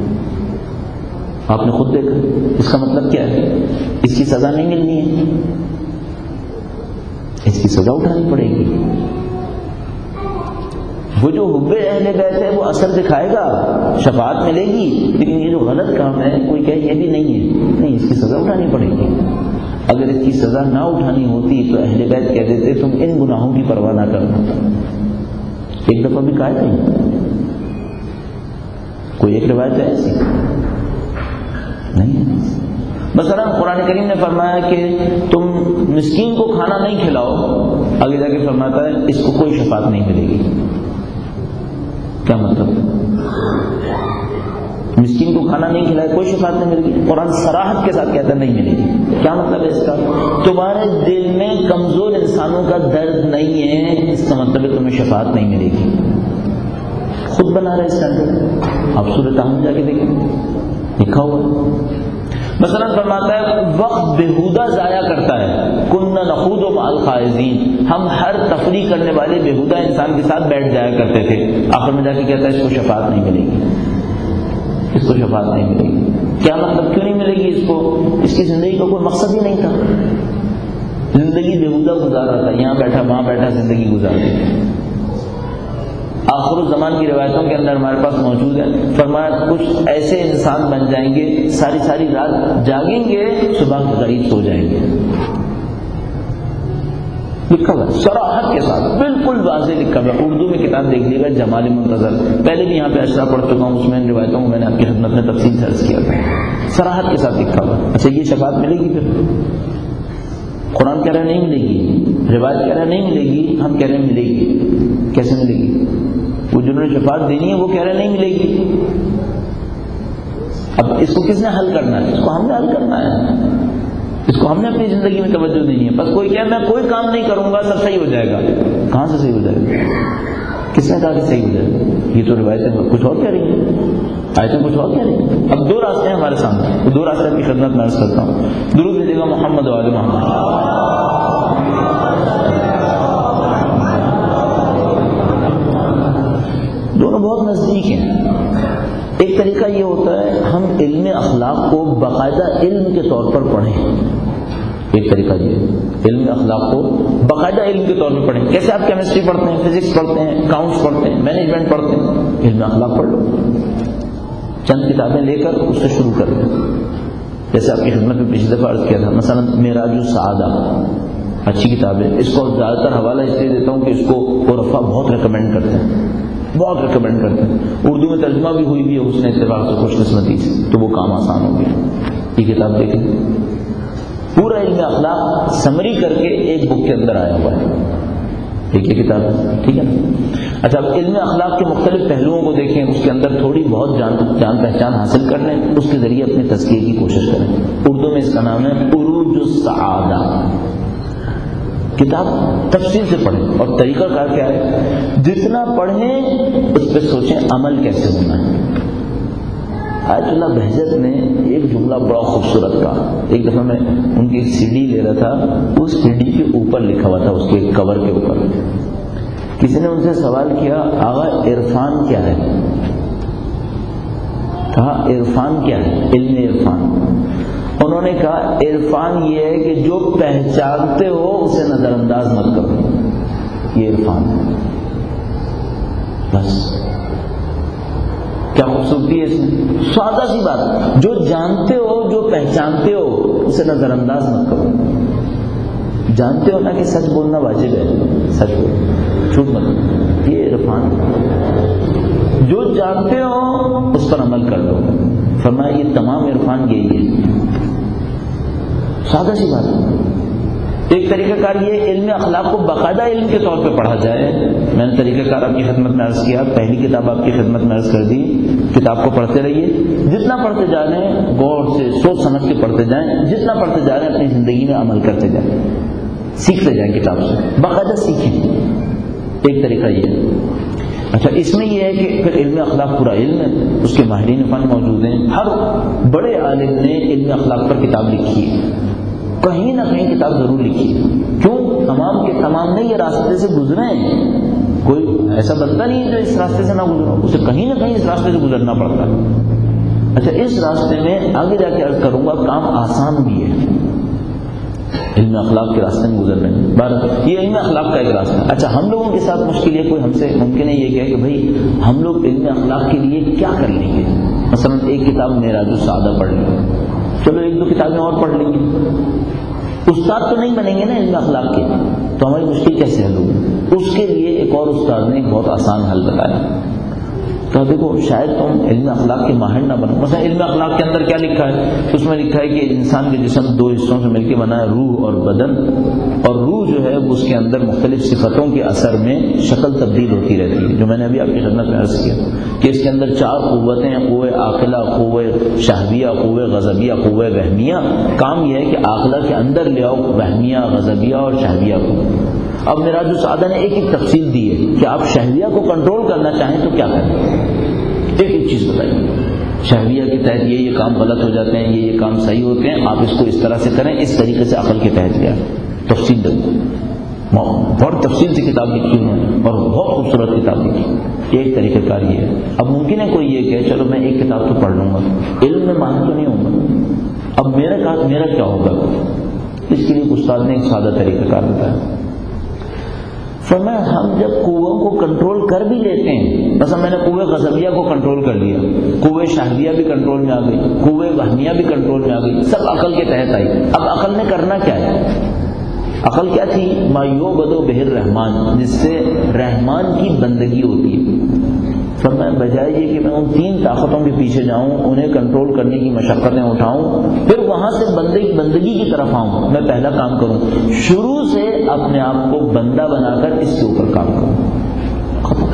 Speaker 1: آپ نے خود دیکھا. اس کا مطلب کیا ہے؟ اس کی سزا نہیں ملنی ہے، اس کی سزا اٹھانی پڑے گی. وہ جو حب اہل بیت ہے وہ اثر دکھائے گا، شفاعت ملے گی، لیکن یہ جو غلط کام ہے کوئی کہے یہ بھی نہیں ہے، نہیں اس کی سزا اٹھانی پڑے گی. اگر اس کی سزا نہ اٹھانی ہوتی تو اہل بیت کہہ دیتے تم ان گناہوں کی پرواہ نہ کرنا. ایک دفعہ بھی کہا نہیں، کوئی ایک روایت ہے ایسی نہیں ہے. مثلا قرآن کریم نے فرمایا کہ تم مسکین کو کھانا نہیں کھلاؤ، آگے جا کے فرماتا ہے اس کو کوئی شفاعت نہیں ملے گی. کیا مطلب؟ مسکین کو کھانا نہیں کھلائے کوئی شفاعت نہیں ملے گی. قرآن صراحت کے ساتھ کہتا ہے نہیں ملے گی. کیا مطلب ہے اس کا؟ تمہارے دل میں کمزور انسانوں کا درد نہیں ہے، اس کا مطلب ہے تمہیں شفاعت نہیں ملے گی. خود بنا رہے اسٹینڈرڈ، آپ سورۃ تحمل جا کے دیکھیں لکھا ہوا. مثلا فرماتا ہے وقت بےہودہ ضائع کرتا ہے، کنا نخوض مع الخائضین، ہم ہر تفریح کرنے والے بےہودہ انسان کے ساتھ بیٹھ جایا کرتے تھے. آخر میں جا کے کہتا ہے اس کو شفاعت نہیں ملے گی، اس کو شفاعت نہیں ملے گی. کیا مطلب؟ کیوں نہیں ملے گی اس کو؟ اس کی زندگی کا کوئی مقصد ہی نہیں تھا، زندگی بےہودہ گزارا تھا، یہاں بیٹھا وہاں بیٹھا زندگی گزار دی. آخر الزمان کی روایتوں کے اندر ہمارے پاس موجود ہے، فرمایا کچھ ایسے انسان بن جائیں گے ساری رات جاگیں گے، صبح کے قریب سو جائیں گے. لکھا ہوا صراحت کے ساتھ بالکل واضح لکھا ہوا. اردو میں کتاب دیکھ لیے گا جمال منتظر، پہلے بھی یہاں پہ اشرا پڑھ چکا ہوں، اس میں ان روایتوں کو میں نے آپ کی خدمت میں تفصیل سے عرض کیا تھا. صراحت کے ساتھ لکھا ہوا. اچھا یہ شفاعت ملے گی؟ پھر قرآن کہہ رہا ہے نہیں ملے گی، روایت کہہ رہا ہے نہیں ملے گی، ہم کہہ رہے ہیں ملے گی. کیسے ملے گی؟ وہ جنہوں نے شفاعت دینی ہے وہ کہہ رہے ہیں نہیں ملے گی. اب اس کو کس نے حل کرنا ہے؟ اس کو ہم نے حل کرنا ہے، اس کو ہم نے اپنی زندگی میں توجہ دینی ہے. بس کوئی کہے میں کوئی کام نہیں کروں گا سب صحیح ہو جائے گا. کہاں سے صحیح ہو جائے گا؟ کس نے کہا کہ صحیح ہو جائے گا؟ یہ تو روایتیں کچھ اور کہہ رہی ہیں، آیتیں کچھ اور کہہ رہی ہیں. اب دو راستے ہیں ہمارے سامنے، وہ دو راستے کی خدمت میں عرض کرتا ہوں. درود بھیجیے گا محمد و آل محمد. دونوں بہت نزدیک ہیں. ایک طریقہ یہ ہوتا ہے ہم علم اخلاق کو باقاعدہ علم کے طور پر پڑھیں. ایک طریقہ یہ علم اخلاق کو باقاعدہ علم کے طور پر پڑھیں. کیسے آپ کیمسٹری پڑھتے ہیں، فزکس پڑھتے ہیں، اکاؤنٹس پڑھتے ہیں، مینجمنٹ پڑھتے ہیں، علم اخلاق پڑھ لو. چند کتابیں لے کر اس سے شروع کر دیں. جیسے آپ کی خدمت میں پچھلی دفعہ عرض کیا تھا، مثلا معراج السعادہ اچھی کتاب ہے. اس کو زیادہ تر حوالہ اس لیے دیتا ہوں کہ اس کو عرفا بہت ریکمینڈ کرتے ہیں، بہت ریکمینڈ کرتے ہیں. اردو میں ترجمہ بھی ہوئی بھی ہے اس نے اتفاق سے، خوش قسمتی سے، تو وہ کام آسان ہو گیا. یہ کتاب دیکھیں، پورا علم اخلاق سمری کر کے ایک بک کے اندر آیا ہوا ہے. ایک یہ کتاب ہے، ٹھیک ہے نا. اچھا اب علم اخلاق کے مختلف پہلوؤں کو دیکھیں، اس کے اندر تھوڑی بہت جان پہچان حاصل کر لیں، اس کے ذریعے اپنے تزکیے کی کوشش کریں. اردو میں اس کا نام ہے عروج السعادہ. کتاب تفصیل سے پڑھیں، اور طریقہ کار کیا ہے، جتنا پڑھیں اس پہ سوچیں عمل کیسے ہونا ہے. آیت اللہ بہجت نے ایک جملہ بڑا خوبصورت کہا. ایک دفعہ میں ان کی ایک سی ڈی لے رہا تھا، اس سی ڈی کے اوپر لکھا ہوا تھا، اس کے کور کے اوپر کسی نے ان سے سوال کیا آغا عرفان کیا ہے؟ کہا عرفان کیا ہے؟ علم عرفان. انہوں نے کہا عرفان یہ ہے کہ جو پہچانتے ہو اسے نظر انداز مت کرو، یہ عرفان. بس کیا خوبصورتی ہے اس میں؟ سادہ سی بات، جو جانتے ہو جو پہچانتے ہو اسے نظر انداز مت کرو. جانتے ہو نا کہ سچ بولنا واجب ہے، سچ بولو، جھوٹ مت بولو، یہ عرفان. جو جانتے ہو اس پر عمل کر دو. فرمایا یہ تمام عرفان یہی ہے. سادہ سی بات. ایک طریقہ کار یہ علم اخلاق کو باقاعدہ علم کے طور پہ پڑھا جائے. میں نے طریقہ کار آپ کی خدمت میں عرض کیا، پہلی کتاب آپ کی خدمت میں عرض کر دی. کتاب کو پڑھتے رہیے، جتنا پڑھتے جا رہے ہیں غور سے سوچ سمجھ کے پڑھتے جائیں، جتنا پڑھتے جا رہے ہیں اپنی زندگی میں عمل کرتے جائیں، سیکھتے جائیں کتاب سے، باقاعدہ سیکھیں. ایک طریقہ یہ ہے. اچھا، اس میں یہ ہے کہ پھر علم اخلاق پورا علم ہے، اس کے ماہرین فن موجود ہیں. ہر بڑے عالم نے علم اخلاق پر کتاب لکھی ہے، کہیں نہ کہیں کتاب ضرور لکھی ہے. کیوں؟ تمام کے تمام نے یہ راستے سے گزرے ہیں. کوئی ایسا بندہ نہیں جو اس راستے سے نہ گزرا، اسے کہیں نہ کہیں اس راستے سے گزرنا پڑتا ہے. اچھا، اس راستے میں آگے جا کے عرض کروں گا کام آسان بھی ہے علم اخلاق کے راستے میں گزرنے میں. یہ علم اخلاق کا ایک راستہ. اچھا، ہم لوگوں کے ساتھ مشکل ہے، کوئی ہم سے ممکن ہے یہ کہے کہ بھائی ہم لوگ علم اخلاق کے لیے کیا کر لیں گے؟ مثلا ایک کتاب معراج السعادہ پڑھ لیں، چلو ایک دو کتابیں اور پڑھ لیں گے. استاد تو نہیں بنیں گے نا علم اخلاق کے، تو ہماری مشکل کیسے حل ہوگی؟ اس کے لیے ایک اور استاد نے ایک بہت آسان حل بتایا. تو دیکھو، شاید تم علم اخلاق کے ماہر نہ بنو. مثلا علم اخلاق کے اندر کیا لکھا ہے؟ اس میں لکھا ہے کہ انسان کے جسم دو حصوں سے مل کے بنا ہے، روح اور بدن. اور روح جو ہے اس کے اندر مختلف صفتوں کے اثر میں شکل تبدیل ہوتی رہتی ہے، جو میں نے ابھی آپ کی خدمت میں عرض کیا کہ اس کے اندر 4 قوتیں ہیں: قوہ عاقلہ، قوہ شہویہ، قوہ غضبیہ، قوہ وہمیہ. کام یہ ہے کہ عاقلہ کے اندر لے آؤ وہمیہ، غضبیہ اور شہویہ کو. اب معراج السعادہ نے ایک ایک تفصیل دی ہے کہ آپ شہویہ کو کنٹرول کرنا چاہیں تو کیا کریں. ایک ایک چیز بتائیے. شہویہ کے تحت یہ کام غلط ہو جاتے ہیں، یہ کام صحیح ہوتے ہیں، آپ اس کو اس طرح سے کریں، اس طریقے سے عقل کے تحت گیا. تفصیل دے بہت تفصیل سے کتاب لکھی انہوں نے اور بہت خوبصورت کتاب لکھی. ایک طریقہ کار یہ ہے. اب ممکن ہے کوئی یہ کہ چلو میں ایک کتاب تو پڑھ لوں گا، علم میں ماہر تو نہیں ہوں گا، اب میرا کیا ہوگا؟ اس کے لیے استاد نے ایک سادہ طریقہ کار بتایا. فرمایا ہم جب قووں کو کنٹرول کر بھی لیتے ہیں، مثلا میں نے قوہ غضبیہ کو کنٹرول کر لیا، قوہ شہویہ بھی کنٹرول میں آ گئی، قوہ وہمیہ بھی کنٹرول میں آ گئی، سب عقل کے تحت آئی. اب عقل نے کرنا کیا ہے؟ عقل کیا تھی؟ ما یعبد بہ الرحمن، جس سے رحمان کی بندگی ہوتی ہے. فرمایا بجائے یہ کہ میں ان 3 طاقتوں کے پیچھے جاؤں، انہیں کنٹرول کرنے کی مشقتیں اٹھاؤں، پھر وہاں سے بندگی کی طرف آؤں، میں پہلا کام کروں شروع سے اپنے آپ کو بندہ بنا کر اس کے اوپر کام کروں.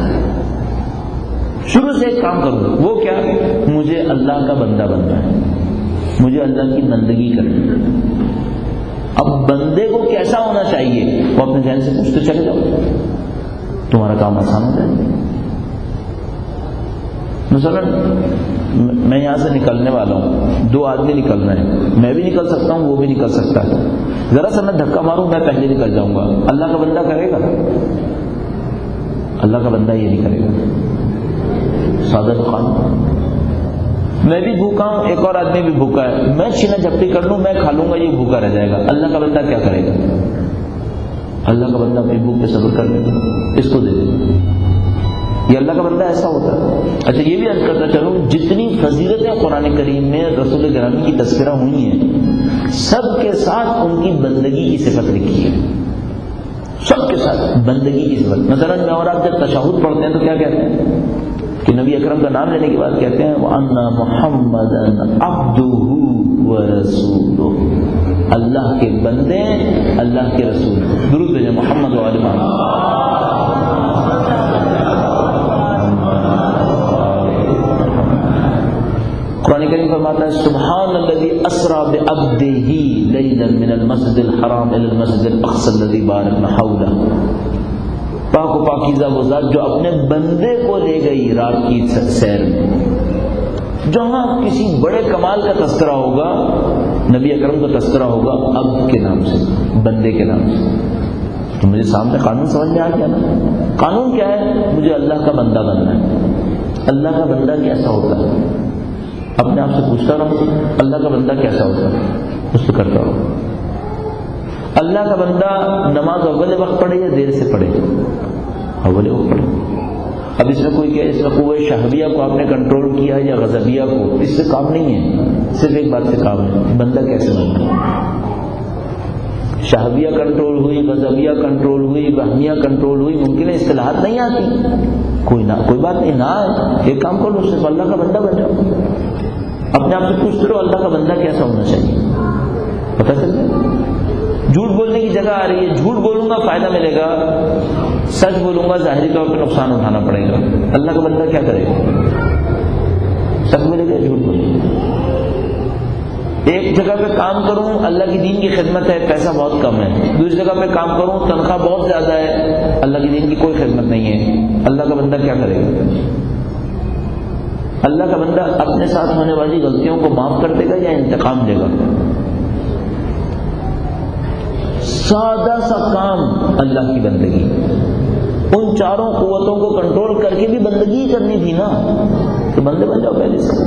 Speaker 1: شروع سے ایک کام کروں، وہ کیا؟ مجھے اللہ کا بندہ بننا ہے، مجھے اللہ کی بندگی کرنی ہے. اب بندے کو کیسا ہونا چاہیے وہ اپنے ذہن سے پوچھتے چلے جاؤ، تمہارا کام آسان ہو جائے. مثلا میں یہاں سے نکلنے والا ہوں، 2 آدمی نکل رہے ہیں، میں بھی نکل سکتا ہوں، وہ بھی نکل سکتا ہے. ذرا سا میں دھکا ماروں، میں پہلے نکل جاؤں گا. اللہ کا بندہ کرے گا؟ اللہ کا بندہ یہ نہیں کرے گا. سادہ قانون. میں بھی بھوکا ہوں، ایک اور آدمی بھی بھوکا ہے، میں چھینا جھپٹی کر لوں، میں کھا لوں گا، یہ بھوکا رہ جائے گا. اللہ کا بندہ کیا کرے گا؟ اللہ کا بندہ اپنی بھوک پہ صبر کر لے گا، اس کو دے دے گا. یہ اللہ کا بندہ ایسا ہوتا ہے. اچھا، یہ بھی عرض کرتا چلوں، جتنی فضیلتیں قرآن کریم میں رسول گرامی کی تذکرہ ہوئی ہیں، سب کے ساتھ ان کی بندگی کی صفت لکھی ہے. سب کے ساتھ بندگی کی صفت. مثلا میں اور آپ جب تشہد پڑھتے ہیں تو کیا کہتے ہیں کہ نبی اکرم کا نام لینے کے بعد کہتے ہیں وَأَنَّ مُحَمَّدًا عَبْدُهُ وَرَسُولُهُ، اللہ کے بندے، اللہ کے رسول. درود بھیجیں محمد و آل محمد. قرآن کریم فرماتا ہے سبحان الذی اسری بعبدہ لیلا من المسجد الحرام الی المسجد الاقصی الذی بارکنا حولہ. پاک و پاکیزہ وہ ذات جو اپنے بندے کو لے گئی رات کی سیر میں. جہاں کسی بڑے کمال کا تذکرہ ہوگا، نبی اکرم کا تذکرہ ہوگا عبد کے نام سے، بندے کے نام سے. تو مجھے سامنے قانون سمجھ میں آ گیا نا. قانون کیا ہے؟ مجھے اللہ کا بندہ بننا ہے. اللہ کا بندہ کیسا ہوتا ہے؟ اپنے آپ سے پوچھتا رہو، اللہ کا بندہ کیسا ہوتا ہے؟ اس سے کرتا رہو. اللہ کا بندہ نماز اول وقت پڑھے یا دیر سے پڑھے؟ اول وقت پڑھے. اب اس میں کوئی کیا اس میں قوہ شہویہ کو آپ نے کنٹرول کیا یا غضبیہ کو، اس سے کام نہیں ہے، صرف ایک بات سے کام ہے، بندہ کیسے بننا۔ شہویہ کنٹرول ہوئی، غضبیہ کنٹرول ہوئی، وہمیہ کنٹرول ہوئی، ممکن ہے اصطلاحات نہیں آتی، کوئی بات نہیں، نہ آئے، ایک کام کر لو، صرف اللہ کا بندہ بن جاؤ، اپنے آپ سے پوچھتے رہو اللہ کا بندہ کیسا ہونا چاہیے، پتہ چل جائے۔ جھوٹ بولنے کی جگہ آ رہی ہے، جھوٹ بولوں گا فائدہ ملے گا، سچ بولوں گا ظاہری طور پہ نقصان اٹھانا پڑے گا۔ اللہ کا بندہ کیا کرے گا؟ سچ بولے گا، جھوٹ بولے گا۔ ایک جگہ پہ کام کروں، اللہ کی دین کی خدمت ہے، پیسہ بہت کم ہے، دوسری جگہ پہ کام کروں، تنخواہ بہت زیادہ ہے، اللہ کی دین کی کوئی خدمت نہیں ہے، اللہ کا بندہ کیا کرے گا؟ اللہ کا بندہ اپنے ساتھ ہونے والی غلطیوں کو معاف کر دے گا یا انتقام لے گا؟ سادہ سا کام اللہ کی بندگی، ان چاروں قوتوں کو کنٹرول کر کے بھی بندگی کرنی تھی نا، تو بندے بن جاؤ پہلے سے،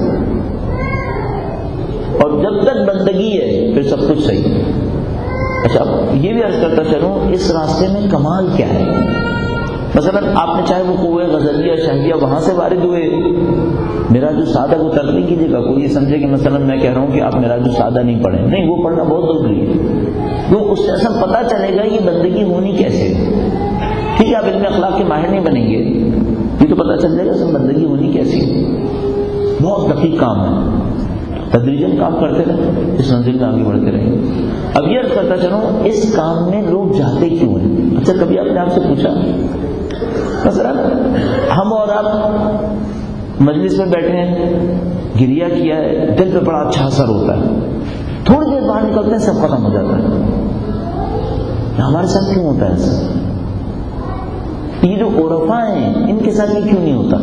Speaker 1: اور جب تک بندگی ہے پھر سب کچھ صحیح ہے۔ اچھا اب یہ بھی عرض کرتا چلوں اس راستے میں کمال کیا ہے؟ مثلا آپ نے چاہے وہ قوہ غضبیہ شہویہ وہاں سے وارد ہوئے، میراج السعادہ کو ترک نہیں کیجیے گا، کوئی یہ سمجھے کہ مثلا میں کہہ رہا ہوں کہ آپ میراج السعادہ نہیں پڑھیں، نہیں، وہ پڑھنا بہت ضروری ہے، کیوں اس سے اصل پتہ چلے گا یہ بندگی ہونی کیسے ہے۔ ٹھیک ہے آپ علم اخلاق کے ماہر نہیں بنیں گے، یہ تو پتہ چل جائے گا اصل بندگی ہونی کیسی ہے، بہت دقیق کام ہے، تدریجاً کام کرتے رہیں، اس منزل میں آگے بڑھتے رہیں۔ اب یہ عرض کرتا چلوں اس کام میں لوگ جاتے کیوں ہیں؟ اچھا کبھی آپ نے آپ سے پوچھا، مثلا ہم اور آپ مجلس میں بیٹھے ہیں، گریہ کیا ہے، دل پہ بڑا اچھا اثر ہوتا ہے، تھوڑی دیر باہر نکلتے ہیں سب ختم ہو جاتا ہے، ہمارے ساتھ کیوں ہوتا ہے ایسا؟ یہ جو عرفاء ہیں ان کے ساتھ یہ کیوں نہیں ہوتا؟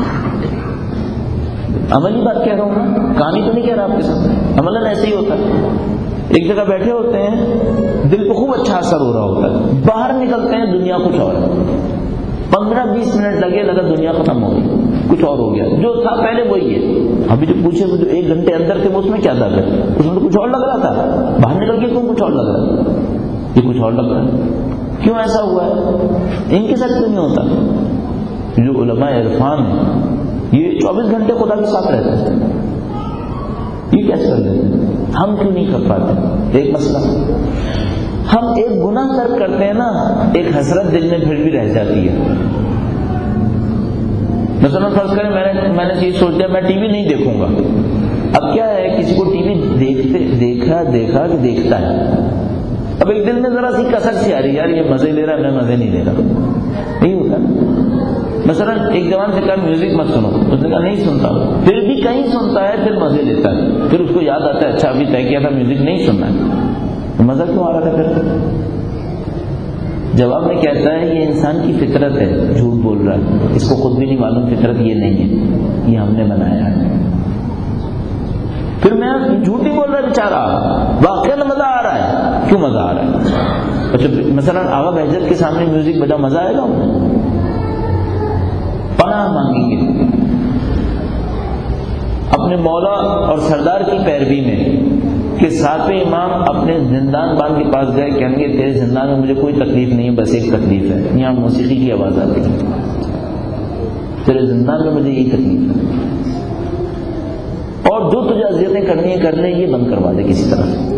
Speaker 1: عملی بات کہہ رہا ہوں نا، کہانی تو نہیں کہہ رہا آپ کے ساتھ، عملاً ایسے ہی ہوتا ہے، ایک جگہ بیٹھے ہوتے ہیں، دل پہ خوب اچھا اثر ہو رہا ہوتا ہے، باہر نکلتے ہیں دنیا کچھ اور ہے، 15-20 منٹ لگا دنیا ختم ہو گئی، کچھ اور ہو گیا، جو تھا پہلے وہی ہے۔ ابھی جو پوچھے وہ جو 1 گھنٹے اندر تھے وہ اس میں کیا تھا، اس میں تو کچھ اور لگ رہا تھا، باہر نکل کے کیوں کچھ اور لگ رہا ہے، یہ کچھ اور لگ رہا ہے، کیوں ایسا ہوا ہے؟ ان کے ساتھ کیوں نہیں ہوتا؟ جو علماء عرفان ہیں یہ 24 گھنٹے خدا کے ساتھ رہتے ہیں، یہ کیسے کر لیتے ہیں؟ ہم کیوں نہیں کر پاتے؟ ایک مسئلہ، ہم ایک گناہ کرتے ہیں نا، ایک حسرت دل میں پھر بھی رہ جاتی ہے۔ مثلا فرض کریں میں نے چیز سوچ لیا میں ٹی وی نہیں دیکھوں گا، اب کیا ہے کسی کو ٹی وی دیکھا کہ دیکھتا ہے، اب ایک دل میں ذرا سی کسر سی آ رہی ہے، یار یہ مزے لے رہا ہے میں مزے نہیں لے رہا، نہیں ہوتا۔ مثلا ایک جوان سے کہا میوزک مت سنو، اس نے کہا نہیں سنتا، پھر بھی کہیں سنتا ہے، پھر مزے لیتا ہے، پھر اس کو یاد آتا ہے اچھا ابھی طے کیا تھا میوزک نہیں سننا ہے، مزہ کیوں آ رہا تھا پھر؟ جواب میں کہتا ہے یہ انسان کی فطرت ہے، جھوٹ بول رہا ہے، اس کو خود بھی نہیں معلوم فطرت یہ نہیں ہے، یہ ہم نے بنایا ہے۔ پھر میں جھوٹ نہیں بول رہا بیچارہ، واقعی مزہ آ رہا ہے، کیوں مزہ آ رہا ہے؟ اچھا مثلا آغا بہجت کے سامنے میوزک بجا، مزہ آئے گا؟ پناہ مانگیں گے اپنے مولا اور سردار کی پیروی میں کہ 7ویں امام اپنے زندان بان کے پاس گئے، کہیں گے تیرے زندان میں مجھے کوئی تکلیف نہیں ہے، بس ایک تکلیف ہے، یہاں موسیقی کی آواز آتی ہے، تیرے زندان میں مجھے یہی تکلیف ہے، اور جو تجھے اذیتیں کرنی ہیں کر لیں، یہ بند کروا دے کسی طرح سے،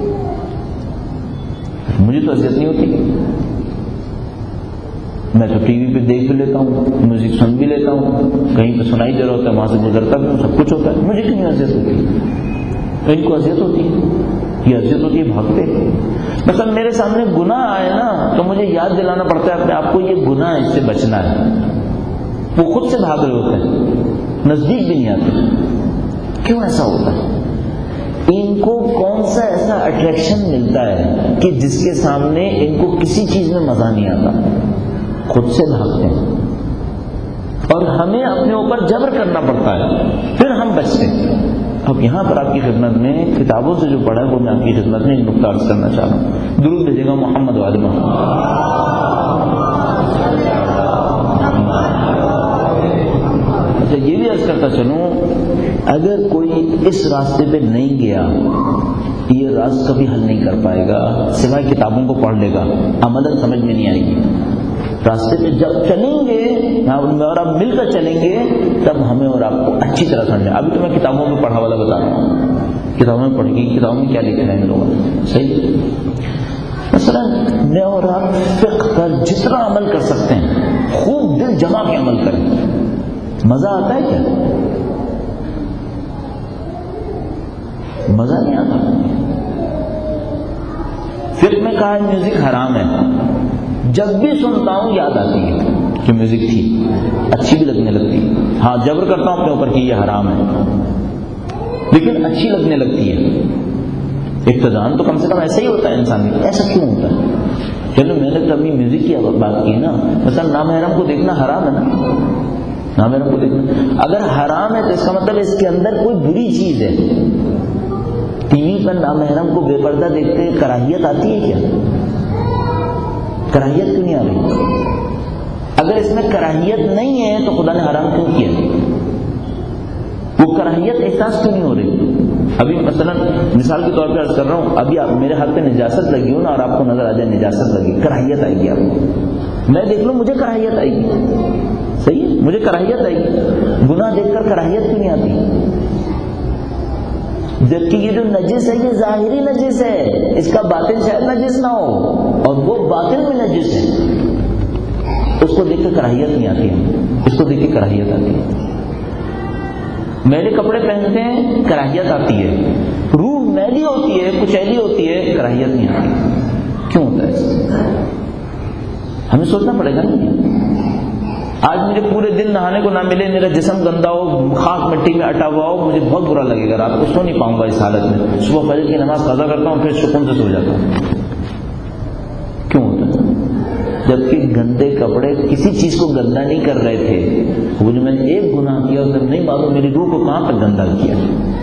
Speaker 1: مجھے تو اذیت نہیں ہوتی، میں تو ٹی وی پہ دیکھ بھی لیتا ہوں، میوزک سن بھی لیتا ہوں، کہیں پہ سنائی دے رہا ہوتا ہے وہاں سے گزرتا بھی ہوں، سب کچھ ہوتا ہے، مجھے کیوں اذیت ہوتی ہے؟ ان کو اذیت ہوتی ہے، یہ اذیت ہوتی ہے، بھاگتے۔ مثلا میرے سامنے گناہ آئے نا تو مجھے یاد دلانا پڑتا ہے اپنے آپ کو یہ گناہ اس سے بچنا ہے، وہ خود سے بھاگ رہے ہوتے ہیں، نزدیک بھی نہیں آتے، کیوں ایسا ہوتا ہے؟ ان کو کون سا ایسا اٹریکشن ملتا ہے کہ جس کے سامنے ان کو کسی چیز میں مزہ نہیں آتا، خود سے بھاگتے ہیں، اور ہمیں اپنے اوپر جبر کرنا پڑتا ہے، پھر ہم بچتے ہیں۔ اب یہاں پر آپ کی خدمت میں کتابوں سے جو پڑھا ہے وہ میں آپ کی خدمت میں ایک نقطہ عرض کرنا چاہ رہا ہوں، درود بھیجے گا محمد و آل محمد۔ اچھا یہ بھی عرض کرتا چلوں، اگر کوئی اس راستے پہ نہیں گیا یہ راز کبھی حل نہیں کر پائے گا، سوائے کتابوں کو پڑھ لے گا، عملاً سمجھ میں نہیں آئے گی۔ راستے پہ جب چلیں گے ہم اور آپ مل کر چلیں گے تب ہمیں اور آپ کو اچھی طرح سمجھیں. ابھی تو میں کتابوں میں پڑھا والا بتا رہا ہوں, کتابوں میں پڑھی گئی, کتابوں میں کیا لکھنا ہے ان لوگوں نے. صحیح. مثلا میں اور آپ فقہ پر جتنا عمل کر سکتے ہیں خوب دل جما کے عمل کریں. مزہ آتا ہے کیا؟ مزہ نہیں آتا. فقہ میں کہا ہے میوزک حرام ہے. جب بھی سنتا ہوں یاد آتی ہے کہ میوزک تھی, اچھی بھی لگنے لگتی ہے. ہاں جبر کرتا ہوں اپنے اوپر کہ یہ حرام ہے, لیکن اچھی لگنے لگتی ہے. ابتدان تو کم سے کم ایسا ہی ہوتا ہے انسان کی. ایسا کیوں ہوتا ہے؟ چلو میں نے کبھی میوزک کی بات کی نا, مثلا نامحرم کو دیکھنا حرام ہے نا, نامحرم کو دیکھنا اگر حرام ہے تو اس کا مطلب اس کے اندر کوئی بری چیز ہے. ٹی وی پر نامحرم کو بے پردہ دیکھتے کراہیت آتی ہے کیا؟ کراہیت کیوں نہیں آ رہی؟ اگر اس میں کراہیت نہیں ہے تو خدا نے حرام کیوں کیا؟ وہ کراہیت احساس کیوں نہیں ہو رہی؟ ابھی مثلا مثال کے طور پہ عرض کر رہا ہوں, ابھی آپ میرے ہاتھ پہ نجاست لگی ہو نا, اور آپ کو نظر آ جائے نجاست لگی, کراہیت آئے گی آپ کو. میں دیکھ لوں مجھے کراہیت آئے گی. صحیح ہے, مجھے کراہیت آئے گی. گناہ دیکھ کر کراہیت کیوں نہیں آتی؟ جبکہ یہ جو نجس ہے یہ ظاہری نجس ہے, اس کا باطن شاید نجس نہ ہو, اور وہ باطن میں نجس ہے. اس کو دیکھ کر کراہیت نہیں آتی ہے, اس کو دیکھ کے کراہیت آتی ہے. میلے کپڑے پہنتے ہیں کراہیت آتی ہے, روح میلی ہوتی ہے, کچیلی ہوتی ہے, کراہیت نہیں آتی. کیوں ہوتا ہے؟ ہمیں سوچنا پڑے گا نا. آج مجھے پورے دن نہانے کو نہ ملے, میرا جسم گندا ہو, خاک مٹی میں اٹا ہوا ہو, مجھے بہت برا لگے گا. رات کو سو نہیں پاؤں گا اس حالت میں. صبح فجر کی نماز قضا کرتا ہوں, پھر سکون سے سو جاتا ہوں. کیوں ہوتا ہے؟ جبکہ گندے کپڑے کسی چیز کو گندا نہیں کر رہے تھے. وہ جو میں نے ایک گناہ کیا اس میں نہیں معلوم میری روح کو کہاں تک گندا کیا.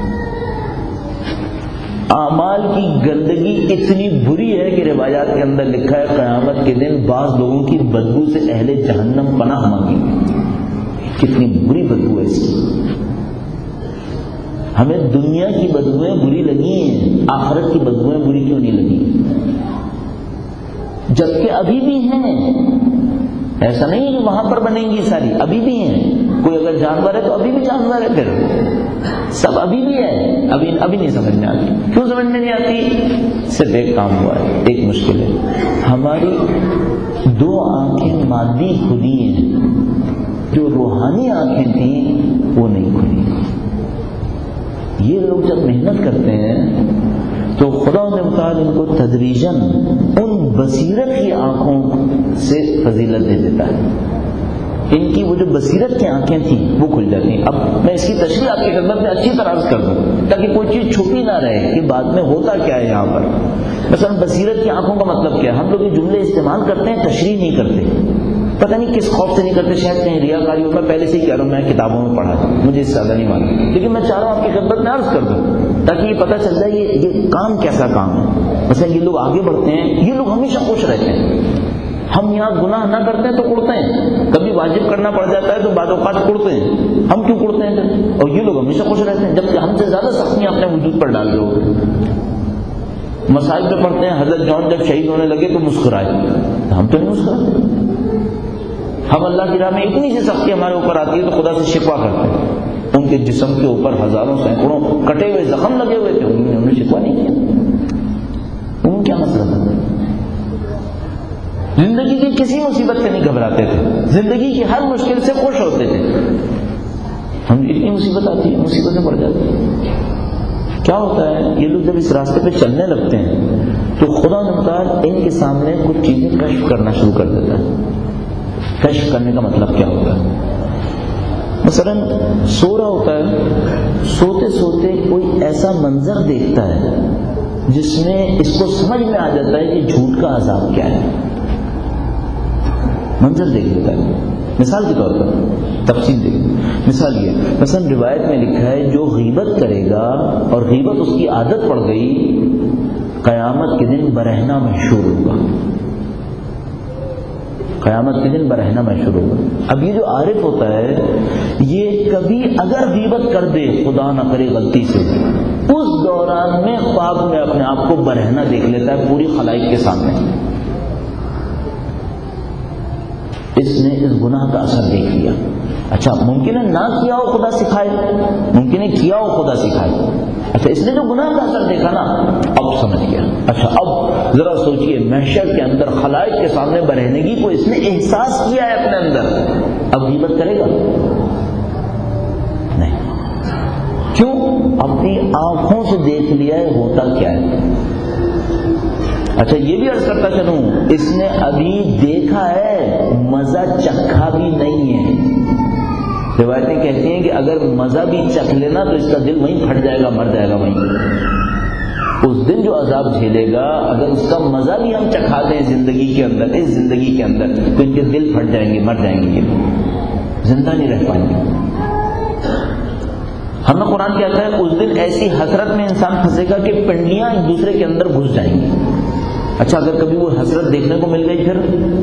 Speaker 1: اعمال کی گندگی اتنی بری ہے کہ روایات کے اندر لکھا ہے قیامت کے دن بعض لوگوں کی بدبو سے اہل جہنم پناہ مانگیں. کتنی بری بدبو ہے اس کی. ہمیں دنیا کی بدبوئیں بری لگی ہیں, آخرت کی بدبوئیں بری کیوں نہیں لگی؟ جبکہ ابھی بھی ہیں. ایسا نہیں ہے کہ وہاں پر بنیں گی ساری, ابھی بھی ہیں. کوئی اگر جانور ہے تو ابھی بھی جانور ہے, پھر سب ابھی بھی ہے. ابھی نہیں سمجھ میں آتی. کیوں سمجھ میں نہیں آتی؟ صرف ایک کام ہوا ہے, ایک مشکل ہے. ہماری دو آنکھیں مادی کھلی ہیں, جو روحانی آنکھیں تھیں وہ نہیں کھلی. یہ لوگ جب محنت کرتے ہیں تو خدا نے متعال ان کو تدریجاً ان بصیرت کی آنکھوں سے فضیلت دے دیتا ہے. ان کی وہ جو بصیرت کی آنکھیں تھیں وہ کھل جاتی ہیں. اب میں اس کی تشریح آپ کی خدمت میں اچھی طرح سے کر دوں تاکہ کوئی چیز چھپی نہ رہے کہ بعد میں ہوتا کیا ہے یہاں پر. مثلا بصیرت کی آنکھوں کا مطلب کیا ہے؟ ہم لوگ یہ جملے استعمال کرتے ہیں, تشریح نہیں کرتے. پتہ نہیں کس خوف سے نہیں کرتے, شاید کہیں ریاکاری ہو. میں پہلے سے ہی کہہ رہا ہوں, میں کتابوں میں پڑھا تھا, مجھے اس سے زیادہ نہیں معلوم, لیکن میں چاہ رہا ہوں آپ کی خدمت میں عرض کر دوں تاکہ یہ پتہ چل جائے یہ کام کیسا کام ہے. مثلا یہ لوگ آگے بڑھتے ہیں, یہ لوگ ہمیشہ خوش رہتے ہیں. ہم یہاں گناہ نہ کرتے ہیں تو کڑتے ہیں, کبھی واجب کرنا پڑ جاتا ہے تو بعض اوقات کڑتے ہیں. ہم کیوں کڑتے ہیں؟ اور یہ لوگ ہمیشہ خوش رہتے ہیں, جبکہ ہم سے زیادہ سختیاں اپنے وجود پر ڈال رہے ہو. مسائل پہ پڑھتے ہیں, حضرت جان جب شہید ہونے لگے تو مسکرائے, ہم تو نہیں مسکراتے. ہم اللہ کی راہ میں اتنی سی سختی ہمارے اوپر آتی ہے تو خدا سے شکوہ کرتے ہیں. ان کے جسم کے اوپر ہزاروں سینکڑوں کٹے ہوئے زخم لگے ہوئے تھے, انہوں نے شکوہ نہیں کیا. ان کیا مسئلہ تھا؟ زندگی کی کسی مصیبت سے نہیں گھبراتے تھے, زندگی کی ہر مشکل سے خوش ہوتے تھے. ہم اتنی مصیبت آتی ہے, مصیبتیں پڑ جاتی ہیں. کیا ہوتا ہے, یہ لوگ جب اس راستے پہ چلنے لگتے ہیں تو خدا مختار ان کے سامنے کچھ چیزیں کشف کرنا شروع کر دیتا ہے. کشف کرنے کا مطلب کیا ہوتا ہے؟ مثلا سو رہا ہوتا ہے, سوتے سوتے کوئی ایسا منظر دیکھتا ہے جس میں اس کو سمجھ میں آ جاتا ہے کہ جھوٹ کا عذاب کیا ہے. منظر دیکھ لیتا ہے. مثال کے طور پر تفصیل دیکھیں. مثال یہ, مثلا روایت میں لکھا ہے جو غیبت کرے گا اور غیبت اس کی عادت پڑ گئی, قیامت کے دن برہنہ محشور ہوگا. قیامت کے دن برہنہ محشور ہوگا. اب یہ جو عارف ہوتا ہے یہ کبھی اگر غیبت کر دے, خدا نہ کرے غلطی سے, اس دوران میں خواب میں اپنے آپ کو برہنہ دیکھ لیتا ہے پوری خلائق کے سامنے. اس نے اس گناہ کا اثر دیکھ لیا. اچھا ممکن ہے نہ کیا ہو خدا سکھائے, ممکن ہے کیا ہو خدا سکھائے. اچھا اس نے جو گناہ کا اثر دیکھا نا, اب سمجھ گیا. اچھا اب ذرا سوچئے, محشر کے اندر خلائق کے سامنے برہنگی کو اس نے احساس کیا ہے اپنے اندر, اب غیبت کرے گا نہیں. کیوں؟ اپنی آنکھوں سے دیکھ لیا ہے ہوتا کیا ہے. اچھا یہ بھی عرض کرتا چلوں, اس نے ابھی دیکھا ہے, مزہ چکھا بھی نہیں ہے. روایتیں کہتی ہیں کہ اگر مزہ بھی چکھ لینا تو اس کا دل وہیں پھٹ جائے گا, مر جائے گا وہیں. اس دن جو عذاب جھیلے گا, اگر اس کا مزہ بھی ہم چکھا دیں زندگی کے اندر, اس زندگی کے اندر, تو ان کے دل پھٹ جائیں گے, مر جائیں گے, زندہ نہیں رہ پائیں گے. ہمیں قرآن کہتا ہے اس دن ایسی حسرت میں انسان پھنسے گا کہ پنڈلیاں ایک دوسرے کے اندر گھس جائیں گی. اچھا اگر کبھی وہ حسرت دیکھنے کو مل گئی پھر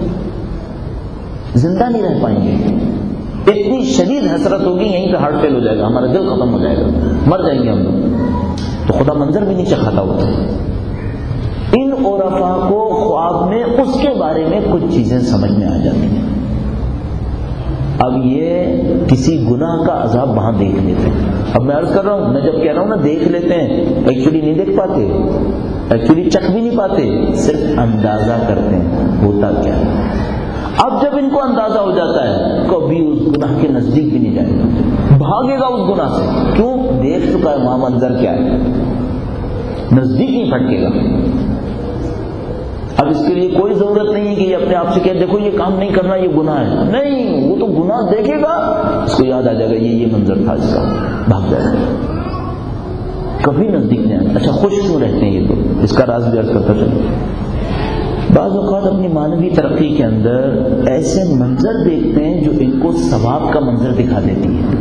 Speaker 1: زندہ نہیں رہ پائیں گے. اتنی شدید حسرت ہوگی, یہیں پہ ہارٹ فیل ہو جائے گا, ہمارا دل ختم ہو جائے گا, مر جائیں گے ہم لوگ. تو خدا منظر بھی نہیں چکھاتا ہوتا. ان عرفا کو خواب میں اس کے بارے میں کچھ چیزیں سمجھ میں آ جاتی ہیں. اب یہ کسی گناہ کا عذاب وہاں دیکھ لیتے ہیں. اب میں عرض کر رہا ہوں, میں جب کہہ رہا ہوں نا دیکھ لیتے ہیں, ایکچولی نہیں دیکھ پاتے, ایکچولی چکھ بھی نہیں پاتے, صرف اندازہ کرتے ہیں ہوتا کیا ہے. اب جب ان کو اندازہ ہو جاتا ہے, کبھی اس گناہ کے نزدیک بھی نہیں جائے گا, بھاگے گا اس گناہ سے. کیوں؟ دیکھ چکا ہے وہاں منظر کیا ہے, نزدیک نہیں پھٹکے گا. اب اس کے لیے کوئی ضرورت نہیں ہے کہ یہ اپنے آپ سے کہے دیکھو یہ کام نہیں کرنا, یہ گناہ ہے. نہیں, وہ تو گناہ دیکھے گا, اس کو یاد آ جائے گا یہ منظر تھا اس کا, بھاگ جائے گا, کبھی نزدیک نہیں آئے. اچھا خوش کیوں رہتے ہیں یہ لوگ, اس کا راز بھی عرض کرتا چلو. بعض اوقات اپنی معنوی ترقی کے اندر ایسے منظر دیکھتے ہیں جو ان کو ثواب کا منظر دکھا دیتی ہے.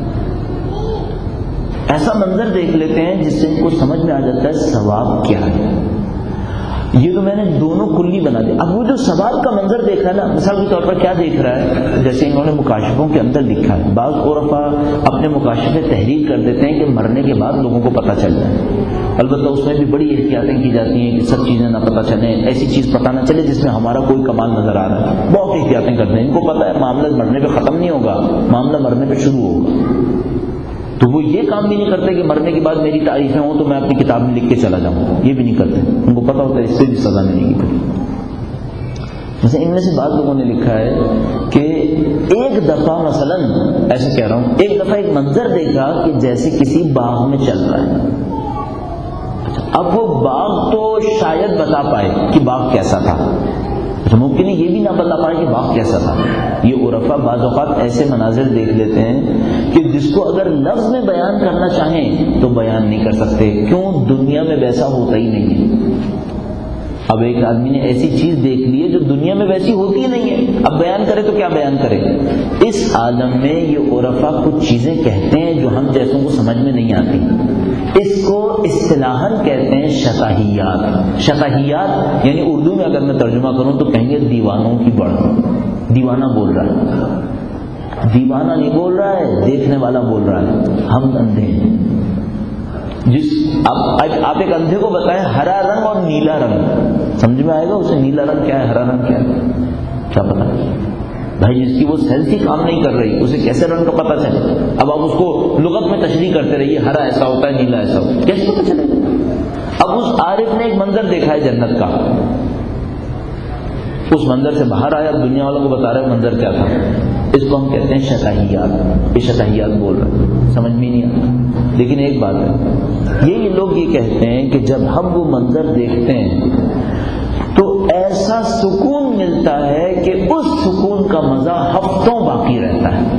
Speaker 1: ایسا منظر دیکھ لیتے ہیں جس سے ان کو سمجھ میں آ جاتا ہے ثواب کیا ہے. یہ تو میں نے دونوں کلی بنا دیا. اب وہ جو ثواب کا منظر دیکھا ہے نا, مثال کے طور پر کیا دیکھ رہا ہے, جیسے انہوں نے مکاشفوں کے اندر لکھا ہے, بعض عرفا اپنے مکاشفے تحریر کر دیتے ہیں کہ مرنے کے بعد لوگوں کو پتہ چل جائے. البتہ اس میں بھی بڑی احتیاطیں کی جاتی ہیں کہ سب چیزیں نہ پتہ چلیں, ایسی چیز پتہ نہ چلے جس میں ہمارا کوئی کمال نظر آ رہا ہے. بہت احتیاطیں کرتے ہیں. ان کو پتہ ہے معاملہ مرنے پہ ختم نہیں ہوگا, معاملہ مرنے پہ شروع ہوگا. تو وہ یہ کام بھی نہیں کرتے کہ مرنے کے بعد میری تعریفیں ہوں تو میں اپنی کتاب میں لکھ کے چلا جاؤں, یہ بھی نہیں کرتے. ان کو پتہ ہوتا ہے اس سے بھی سزا ملے گی. جیسے ان میں سے بعض لوگوں نے لکھا ہے کہ ایک دفعہ مثلاً, ایسے کہہ رہا ہوں, ایک دفعہ ایک منظر دیکھا کہ جیسے کسی باغ میں چل رہا ہے. اب وہ باغ تو شاید بتا پائے کہ باغ کیسا تھا, ممکن ہے یہ بھی نہ بتا پائے کہ باغ کیسا تھا. یہ عرفا بعض اوقات ایسے مناظر دیکھ لیتے ہیں کہ جس کو اگر لفظ میں بیان کرنا چاہیں تو بیان نہیں کر سکتے. کیوں؟ دنیا میں ویسا ہوتا ہی نہیں ہے. اب ایک آدمی نے ایسی چیز دیکھ لی ہے جو دنیا میں ویسی ہوتی ہی نہیں ہے, اب بیان کرے تو کیا بیان کرے. اس عالم میں یہ عرفا کچھ چیزیں کہتے ہیں جو ہم جیسوں کو سمجھ میں نہیں آتی. اس کو اصطلاحاً کہتے ہیں شفاہیات. شفاہیات یعنی اردو میں اگر میں ترجمہ کروں تو کہیں گے دیوانوں کی بڑھ. دیوانہ بول رہا ہے, دیوانہ نہیں بول رہا ہے, دیکھنے والا بول رہا ہے. ہم اندھے ہیں. آپ ایک اندھے کو بتائیں ہرا رنگ اور نیلا رنگ, سمجھ میں آئے گا اسے؟ نیلا رنگ کیا ہے, ہرا رنگ کیا ہے, کیا پتا بھائی. جس کی وہ سینس ہی کام نہیں کر رہی اسے کیسے رنگ کا پتہ چلے؟ اب آپ اس کو لغت میں تشریح کرتے رہیے, ہرا ایسا ہوتا ہے, نیلا ایسا ہوتا ہے, کیسے پتہ چلے گا؟ اب اس عارف نے ایک منظر دیکھا ہے جنت کا, اس منظر سے باہر آیا, دنیا والوں کو بتا رہے منظر کیا تھا. اس کو ہم کہتے ہیں شفاہیات. یہ شفاہیات بول رہے ہیں, سمجھ میں نہیں آتا. لیکن ایک بات ہے, یہ لوگ یہ کہتے ہیں کہ جب ہم وہ منظر دیکھتے ہیں تو ایسا سکون ملتا ہے کہ اس سکون کا مزہ ہفتوں باقی رہتا ہے.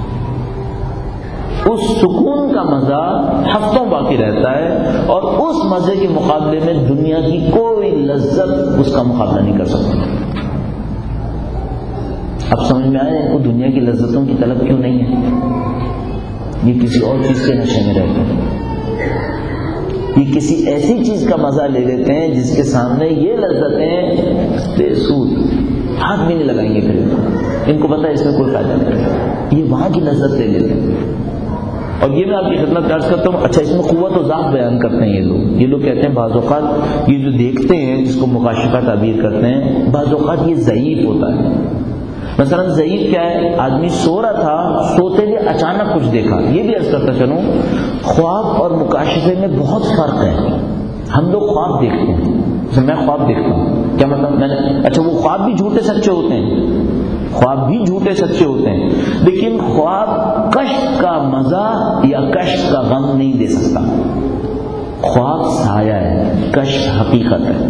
Speaker 1: اس سکون کا مزہ ہفتوں باقی رہتا ہے, اور اس مزے کے مقابلے میں دنیا کی کوئی لذت اس کا مقابلہ نہیں کر سکتی. اب سمجھ میں آئے ان کو دنیا کی لذتوں کی طلب کیوں نہیں ہے. یہ کسی اور چیز کے نشے میں رہتے ہیں, یہ کسی ایسی چیز کا مزہ لے لیتے ہیں جس کے سامنے یہ لذتیں بے سود, ہاتھ بھی نہیں لگائیں گے. پھر ان کو پتہ ہے اس میں کوئی فائدہ نہیں, یہ وہاں کی لذت لے لیتے ہیں. اور یہ میں آپ کی خدمت عرض کرتا ہوں. اچھا اس میں قوت و ذات بیان کرتے ہیں یہ لوگ کہتے ہیں بعض اوقات یہ جو دیکھتے ہیں جس کو مکاشفہ تعبیر کرتے ہیں, بعض اوقات یہ ضعیف ہوتا ہے. مثلا ضعیف کیا ہے؟ آدمی سو رہا تھا، سوتے ہوئے اچانک کچھ دیکھا. یہ بھی عرض کرتا چلوں، خواب اور مکاشفے میں بہت فرق ہے. ہم لوگ خواب دیکھتے ہیں، جیسے میں خواب دیکھتا ہوں، کیا مطلب؟ میں نے اچھا وہ خواب بھی جھوٹے سچے ہوتے ہیں، خواب بھی جھوٹے سچے ہوتے ہیں، لیکن خواب کشف کا مزہ یا کشف کا غم نہیں دے سکتا. خواب سایہ ہے، کشف حقیقت ہے.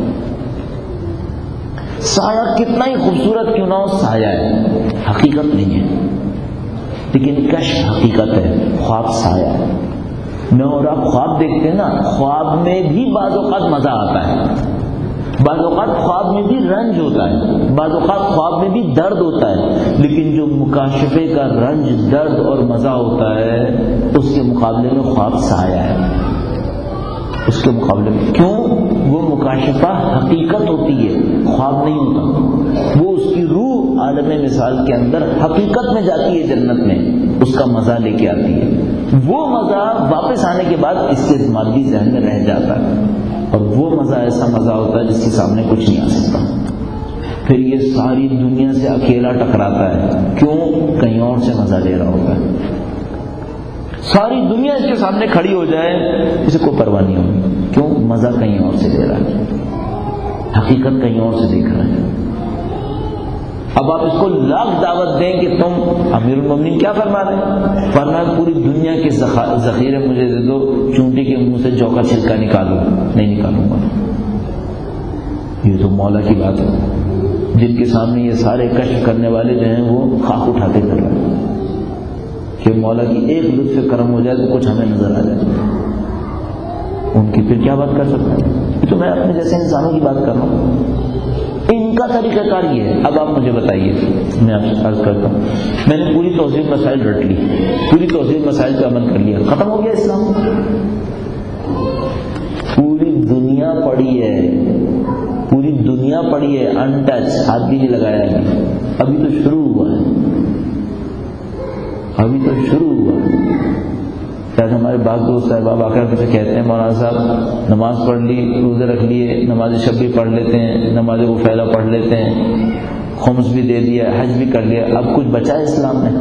Speaker 1: سایہ کتنا ہی خوبصورت کیوں نہ ہو، سایہ ہے، حقیقت نہیں ہے. لیکن کشف حقیقت ہے، خواب سایہ ہے. میں اور آپ خواب دیکھتے ہیں نا، خواب میں بھی بعض اوقات مزہ آتا ہے، بعض اوقات خواب میں بھی رنج ہوتا ہے، بعض اوقات خواب میں بھی درد ہوتا ہے، لیکن جو مکاشفے کا رنج، درد اور مزہ ہوتا ہے اس کے مقابلے میں خواب سایہ ہے. اس کے مقابلے میں کیوں؟ وہ مکاشفہ حقیقت ہوتی ہے، خواب نہیں ہوتا. وہ اس کی روح عالم مثال کے اندر حقیقت میں جاتی ہے، جنت میں اس کا مزہ لے کے آتی ہے. وہ مزہ واپس آنے کے بعد اس کے مادی ذہن میں رہ جاتا ہے، اور وہ مزہ ایسا مزہ ہوتا ہے جس کے سامنے کچھ نہیں آ سکتا. پھر یہ ساری دنیا سے اکیلا ٹکراتا ہے. کیوں؟ کہیں اور سے مزہ لے رہا ہوتا ہے. ساری دنیا اس کے سامنے کھڑی ہو جائے، اسے کوئی پرواہ نہیں ہوگی. کیوں؟ مزہ کہیں اور سے لے رہا ہے، حقیقت کہیں اور سے دیکھ رہا ہے. اب آپ اس کو لاکھ دعوت دیں کہ تم امیر المومنین کیا فرما رہے ہیں؟ فرمایا پوری دنیا کے ذخیرے مجھے دے دو، چونٹی کے منہ سے جو کا چھلکا نکالو. نہیں نکالوں گا. یہ تو مولا کی بات ہے، جن کے سامنے یہ سارے کشف کرنے والے جو ہیں وہ خاک اٹھاتے کر رہے ہیں کہ مولا کی ایک لطف کرم ہو جائے تو کچھ ہمیں نظر آ جائے. ان کی پھر کیا بات کر سکتے ہیں؟ یہ تو میں اپنے جیسے انسانوں کی بات کر رہا ہوں. ان کا طریقہ کار یہ ہے. اب آپ مجھے بتائیے، میں آپ سے عرض کرتا ہوں، میں نے پوری توضیح مسائل رٹ لی، پوری توضیح مسائل پہ عمل کر لیا، ختم ہو گیا اسلام. پوری دنیا پڑی ہے، پوری دنیا پڑی ہے، ان ٹچ، ہاتھ بھی نہیں لگایا ہے. ابھی تو شروع ہوا ہے، ابھی تو شروع ہوا. شاید ہمارے بعض دوست صاحب آ کر سے کہتے ہیں مولانا صاحب نماز پڑھ لی، روزے رکھ لیے، نماز شب بھی پڑھ لیتے ہیں، نماز غفیلہ پڑھ لیتے ہیں، خمس بھی دے دیا، حج بھی کر لیا، اب کچھ بچا ہے اسلام میں؟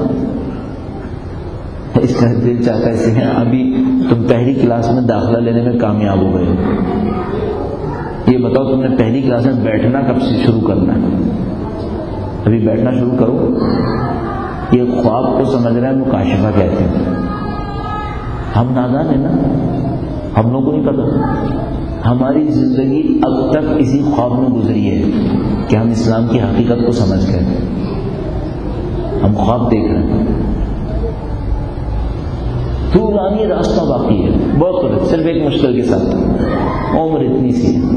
Speaker 1: اس کا دل چاہتا ہے کہ ابھی تم پہلی کلاس میں داخلہ لینے میں کامیاب ہو گئے، یہ بتاؤ تم نے پہلی کلاس میں بیٹھنا کب سے شروع کرنا ہے؟ ابھی بیٹھنا شروع کرو. یہ خواب کو سمجھ رہے ہیں، مکاشفہ کہتے ہیں. ہم نادان ہیں نا، ہم لوگوں کو نہیں پتا. ہماری زندگی اب تک اسی خواب میں گزری ہے کہ ہم اسلام کی حقیقت کو سمجھ گئے. ہم خواب دیکھ رہے ہیں. طولانی راستہ باقی ہے، بہت صرف ایک مشکل کے ساتھ. عمر اتنی سی ہے،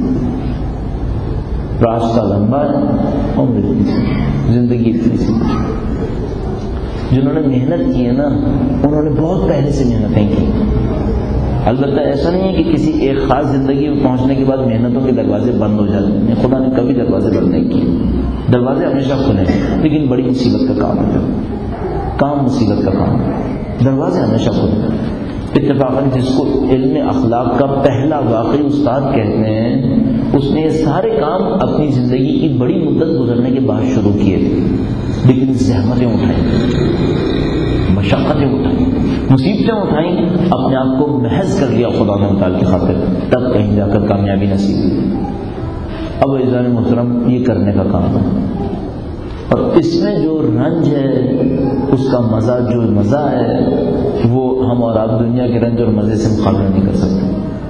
Speaker 1: راستہ لمبا ہے، عمر اتنی سی، زندگی اتنی سی. جنہوں نے محنت کی ہے نا، انہوں نے بہت پہلے سے محنتیں کی. البتہ ایسا نہیں ہے کہ کسی ایک خاص زندگی میں پہنچنے کے بعد محنتوں کے دروازے بند ہو جاتے ہیں. خدا نے کبھی دروازے بند نہیں کیے، دروازے ہمیشہ کھلے ہیں. لیکن بڑی مصیبت کا کام ہے، کام مصیبت کا کام ہے، دروازے ہمیشہ کھلے ہیں. اتفاقاً جس کو علم اخلاق کا پہلا واقعی استاد کہتے ہیں، اس نے یہ سارے کام اپنی زندگی کی بڑی مدت گزرنے کے بعد شروع کیے تھے. لیکن زحمتیں اٹھائیں، مشقتیں اٹھائیں، مصیبتیں اٹھائیں، اپنے آپ کو محض کر لیا خدا نے تعالیٰ کی خاطر، تب کہیں جا کر کامیابی نصیب ہوئی. اب عزیزان محترم، یہ کرنے کا کام ہے. اور اس میں جو رنج ہے، اس کا مزہ، جو مزہ ہے، وہ ہم اور آپ دنیا کے رنج اور مزے سے مقابلہ نہیں کر سکتے.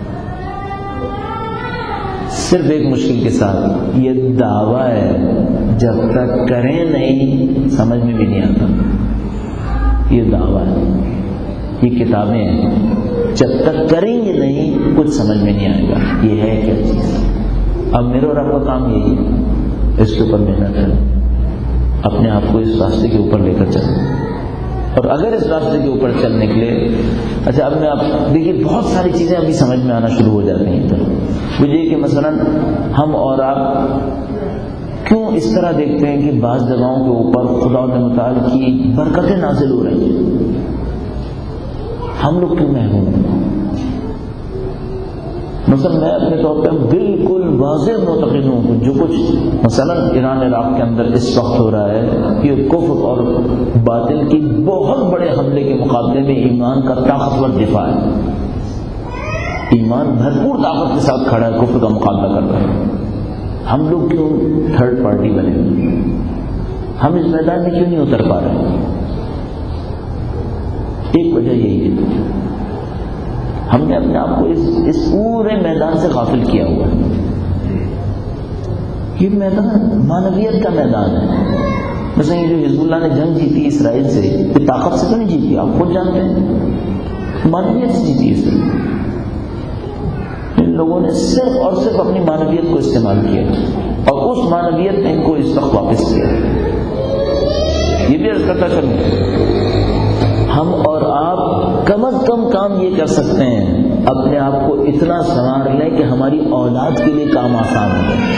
Speaker 1: صرف ایک مشکل کے ساتھ، یہ دعویٰ ہے، جب تک کریں نہیں سمجھ میں بھی نہیں آتا. یہ دعویٰ ہے، یہ کتابیں ہیں، جب تک کریں گے نہیں کچھ سمجھ میں نہیں آئے گا یہ ہے کیا چیز. اب میرے اور آپ کا کام یہی ہے، اس کے اوپر محنت کریں، اپنے آپ کو اس راستے کے اوپر لے کر چلیں. اور اگر اس راستے کے اوپر چل نکلے، اچھا اب میں آپ دیکھیے بہت ساری چیزیں ابھی سمجھ میں آنا شروع ہو جاتی ہیں. وہ یہ کہ مثلا ہم اور آپ کیوں اس طرح دیکھتے ہیں کہ بعض جگہوں کے اوپر خدا متعال کی برکتیں نازل ہو رہی ہیں، ہم لوگ کیوں محروم ہیں؟ مثلا میں اپنے طور پہ بالکل واضح معتقد ہوں جو کچھ مثلا ایران عراق کے اندر اس وقت ہو رہا ہے کہ کفر اور باطل کی بہت بڑے حملے کے مقابلے میں ایمان کا طاقتور دفاع ہے. ایمان بھرپور طاقت کے ساتھ کھڑا ہے، کفر کا مقابلہ کر رہا ہے. ہم لوگ کیوں تھرڈ پارٹی بنے ہوئے؟ ہم اس میدان میں کیوں نہیں اتر پا رہے؟ ایک وجہ یہی ہے، ہم نے اپنے آپ کو اس پورے میدان سے غافل کیا ہوا ہے. یہ میدان معنویت کا میدان ہے. مثلا یہ جو حزب اللہ نے جنگ جیتی اسرائیل سے، یہ طاقت سے تو نہیں جیتی، آپ خود جانتے ہیں، معنویت سے جیتی اسرائیل. ان لوگوں نے صرف اور صرف اپنی معنویت کو استعمال کیا اور اس معنویت نے ان کو اس وقت واپس کیا. یہ بھی عرض کرتا چلوں، ہم اور آپ کم از کم کام یہ کر سکتے ہیں، اپنے آپ کو اتنا سنوار لیں کہ ہماری اولاد کے لیے کام آسان ہو جائے.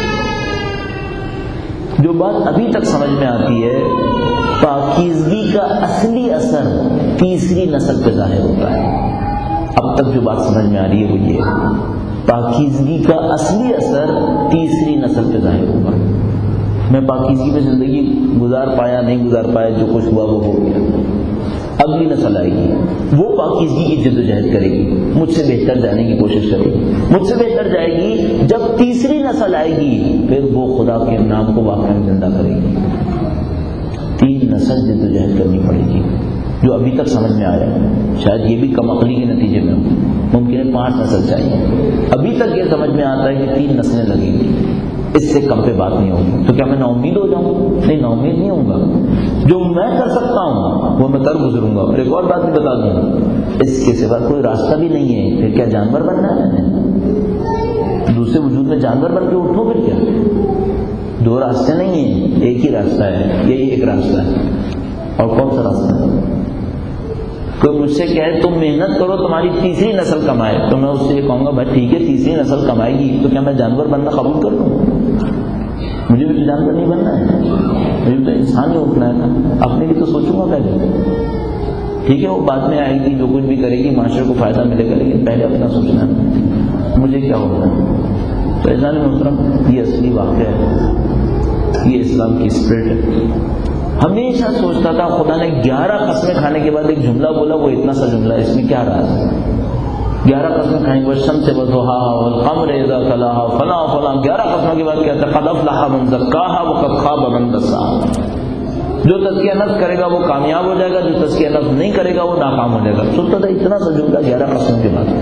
Speaker 1: جو بات ابھی تک سمجھ میں آتی ہے، پاکیزگی کا اصلی اثر تیسری نسل پہ ظاہر ہوتا ہے. اب تک جو بات سمجھ میں آ رہی ہے وہ یہ ہے، پاکیزگی کا اصلی اثر تیسری نسل پہ ظاہر ہوگا. میں پاکیزگی میں زندگی گزار پایا نہیں گزار پایا، جو کچھ ہوا وہ ہو گیا. اگلی نسل آئے گی، وہ پاکیزگی کی جدوجہد کرے گی، مجھ سے بہتر جانے کی کوشش کرے گی، مجھ سے بہتر جائے گی. جب تیسری نسل آئے گی پھر وہ خدا کے نام کو واقعی زندہ کرے گی. 3 نسل جدوجہد کرنی پڑے گی. جو ابھی تک سمجھ میں آیا شاید یہ بھی کم عقلی کے نتیجے میں ہو، ممکن ہے 5 نسل چاہیے. ابھی تک یہ سمجھ میں آتا ہے کہ 3 نسلیں لگیں گی، اس سے کم پہ بات نہیں ہوگی. تو کیا میں نا امید ہو جاؤں؟ نہیں، نا امید نہیں ہوں گا. جو میں کر سکتا ہوں وہ میں کر گزروں گا. اور ایک اور بات بھی بتا دوں، اس کے سوا کوئی راستہ بھی نہیں ہے. پھر کیا جانور بننا ہے میں نے؟ دوسرے وجود میں جانور بن کے اٹھوں پھر کیا؟ 2 راستے نہیں ہیں، ایک ہی راستہ ہے. یہی ایک راستہ ہے. اور کون سا راستہ ہے؟ کوئی مجھ سے کہے تم محنت کرو تمہاری تیسری نسل کمائے، تو میں اس سے یہ کہوں گا بھائی ٹھیک ہے تیسری نسل کمائے گی، تو کیا میں جانور بننا قبول کر لوں؟ مجھے بھی تو جانور نہیں بننا ہے، مجھے بھی تو انسان ہی اٹھنا ہے نا. اپنے لیے تو سوچوں گا پہلے. ٹھیک ہے وہ بعد میں آئے گی، جو کچھ بھی کرے گی معاشرے کو فائدہ ملے گا، لیکن پہلے اپنا سوچنا ہے مجھے کیا ہوگا. تو عزیزان محترم، یہ اصلی واقعہ ہے، یہ اسلام کی اسپرٹ ہے. ہمیشہ سوچتا تھا خدا نے 11 قسمیں کھانے کے بعد ایک جملہ بولا، وہ اتنا سا جملہ، اس میں کیا راز ہے؟ 11 قسمیں کھائیں گے، والشمس وضحاها والقمر اذا تلاها فلاں فلاں. 11 قسموں کے بعد کہتا ہے قد افلح من زکاها وقد خاب من دساها. جو تزکیہ نفس کرے گا وہ کامیاب ہو جائے گا، جو تزکیہ نفس نہیں کرے گا وہ ناکام ہو جائے گا. سوچتا تھا اتنا سا جملہ 11 قسموں کے بعد،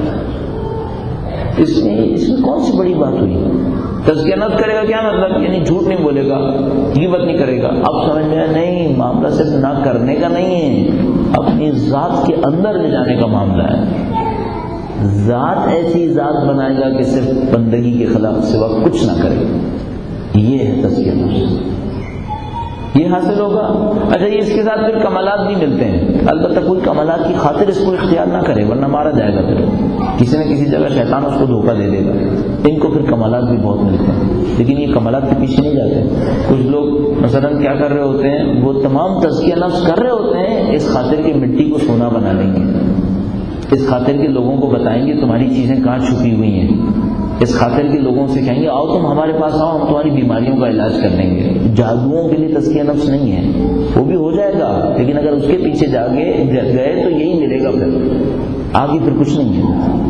Speaker 1: اس میں کون سی بڑی بات ہوئی؟ تزکیہ نفس کرے گا کیا مطلب؟ یعنی جھوٹ نہیں بولے گا، غیبت نہیں کرے گا. اب سمجھ میں آیا نہیں، معاملہ صرف نہ کرنے کا نہیں ہے، اپنی ذات کے اندر لے جانے کا معاملہ ہے. ذات ایسی ذات بنائے گا کہ صرف بندگی کے خلاف سوا کچھ نہ کرے. یہ ہے تزکیہ نفس، یہ حاصل ہوگا. اچھا یہ اس کے ساتھ پھر کمالات بھی ملتے ہیں. البتہ کوئی کمالات کی خاطر اس کو اختیار نہ کرے ورنہ مارا جائے گا. پھر کسی نہ کسی جگہ شیطان اس کو دھوکہ دے دے گا. ان کو پھر کمالات بھی بہت ملتے ہیں، لیکن یہ کمالات کے پیچھے نہیں جاتے. کچھ لوگ مثلا کیا کر رہے ہوتے ہیں، وہ تمام تزکیہ نفس کر رہے ہوتے ہیں اس خاطر کہ مٹی کو سونا بنا لیں گے، اس خاطر کے لوگوں کو بتائیں گے تمہاری چیزیں کہاں چھپی ہوئی ہیں، اس خاطر کے لوگوں سے کہیں گے آؤ تم ہمارے پاس آؤ، ہم تمہاری بیماریوں کا علاج کر دیں گے. جادوؤں کے لیے تزکیہ نفس نہیں ہے، وہ بھی ہو جائے گا، لیکن اگر اس کے پیچھے گئے تو یہی ملے گا، پھر آگے پھر کچھ نہیں ہے.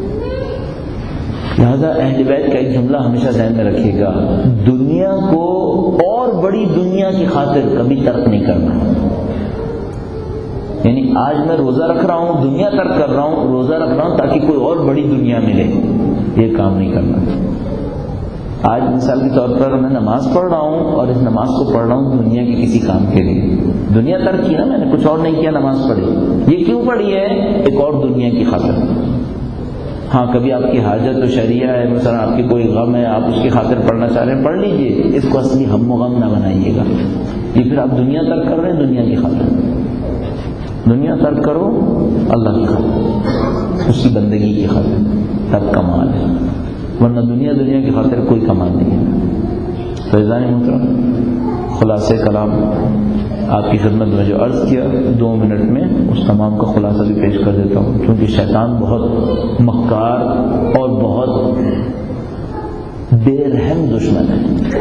Speaker 1: لہذا اہل بیت کا ایک جملہ ہمیشہ ذہن میں رکھیے گا، دنیا کو اور بڑی دنیا کی خاطر کبھی ترک نہیں کرنا. یعنی آج میں روزہ رکھ رہا ہوں، دنیا ترک کر رہا ہوں، روزہ رکھ رہا ہوں تاکہ کوئی اور بڑی دنیا ملے، یہ کام نہیں کرنا. آج مثال کے طور پر میں نماز پڑھ رہا ہوں اور اس نماز کو پڑھ رہا ہوں دنیا کے کسی کام کے لیے. دنیا ترک کی نا میں نے، کچھ اور نہیں کیا، نماز پڑھی. یہ کیوں پڑھی ہے؟ ایک اور دنیا کی خاطر. ہاں کبھی آپ کی حاجت و شریعہ ہے، مثلا آپ کی کوئی غم ہے، آپ اس کی خاطر پڑھنا چاہ رہے ہیں، پڑھ لیجئے. اس کو اصلی ہم و غم نہ بنائیے گا. یہ پھر آپ دنیا ترک کر رہے ہیں دنیا کی خاطر. دنیا ترک کرو اللہ کی خاطر، اس کی بندگی کی خاطر، تب کمال ہے. ورنہ دنیا کی خاطر کوئی کمال نہیں ہے. فیضان محترم، خلاصے کلام آپ کی خدمت میں جو عرض کیا 2 منٹ میں اس تمام کا خلاصہ بھی پیش کر دیتا ہوں، کیونکہ شیطان بہت مکار اور بہت بے رحم دشمن ہے.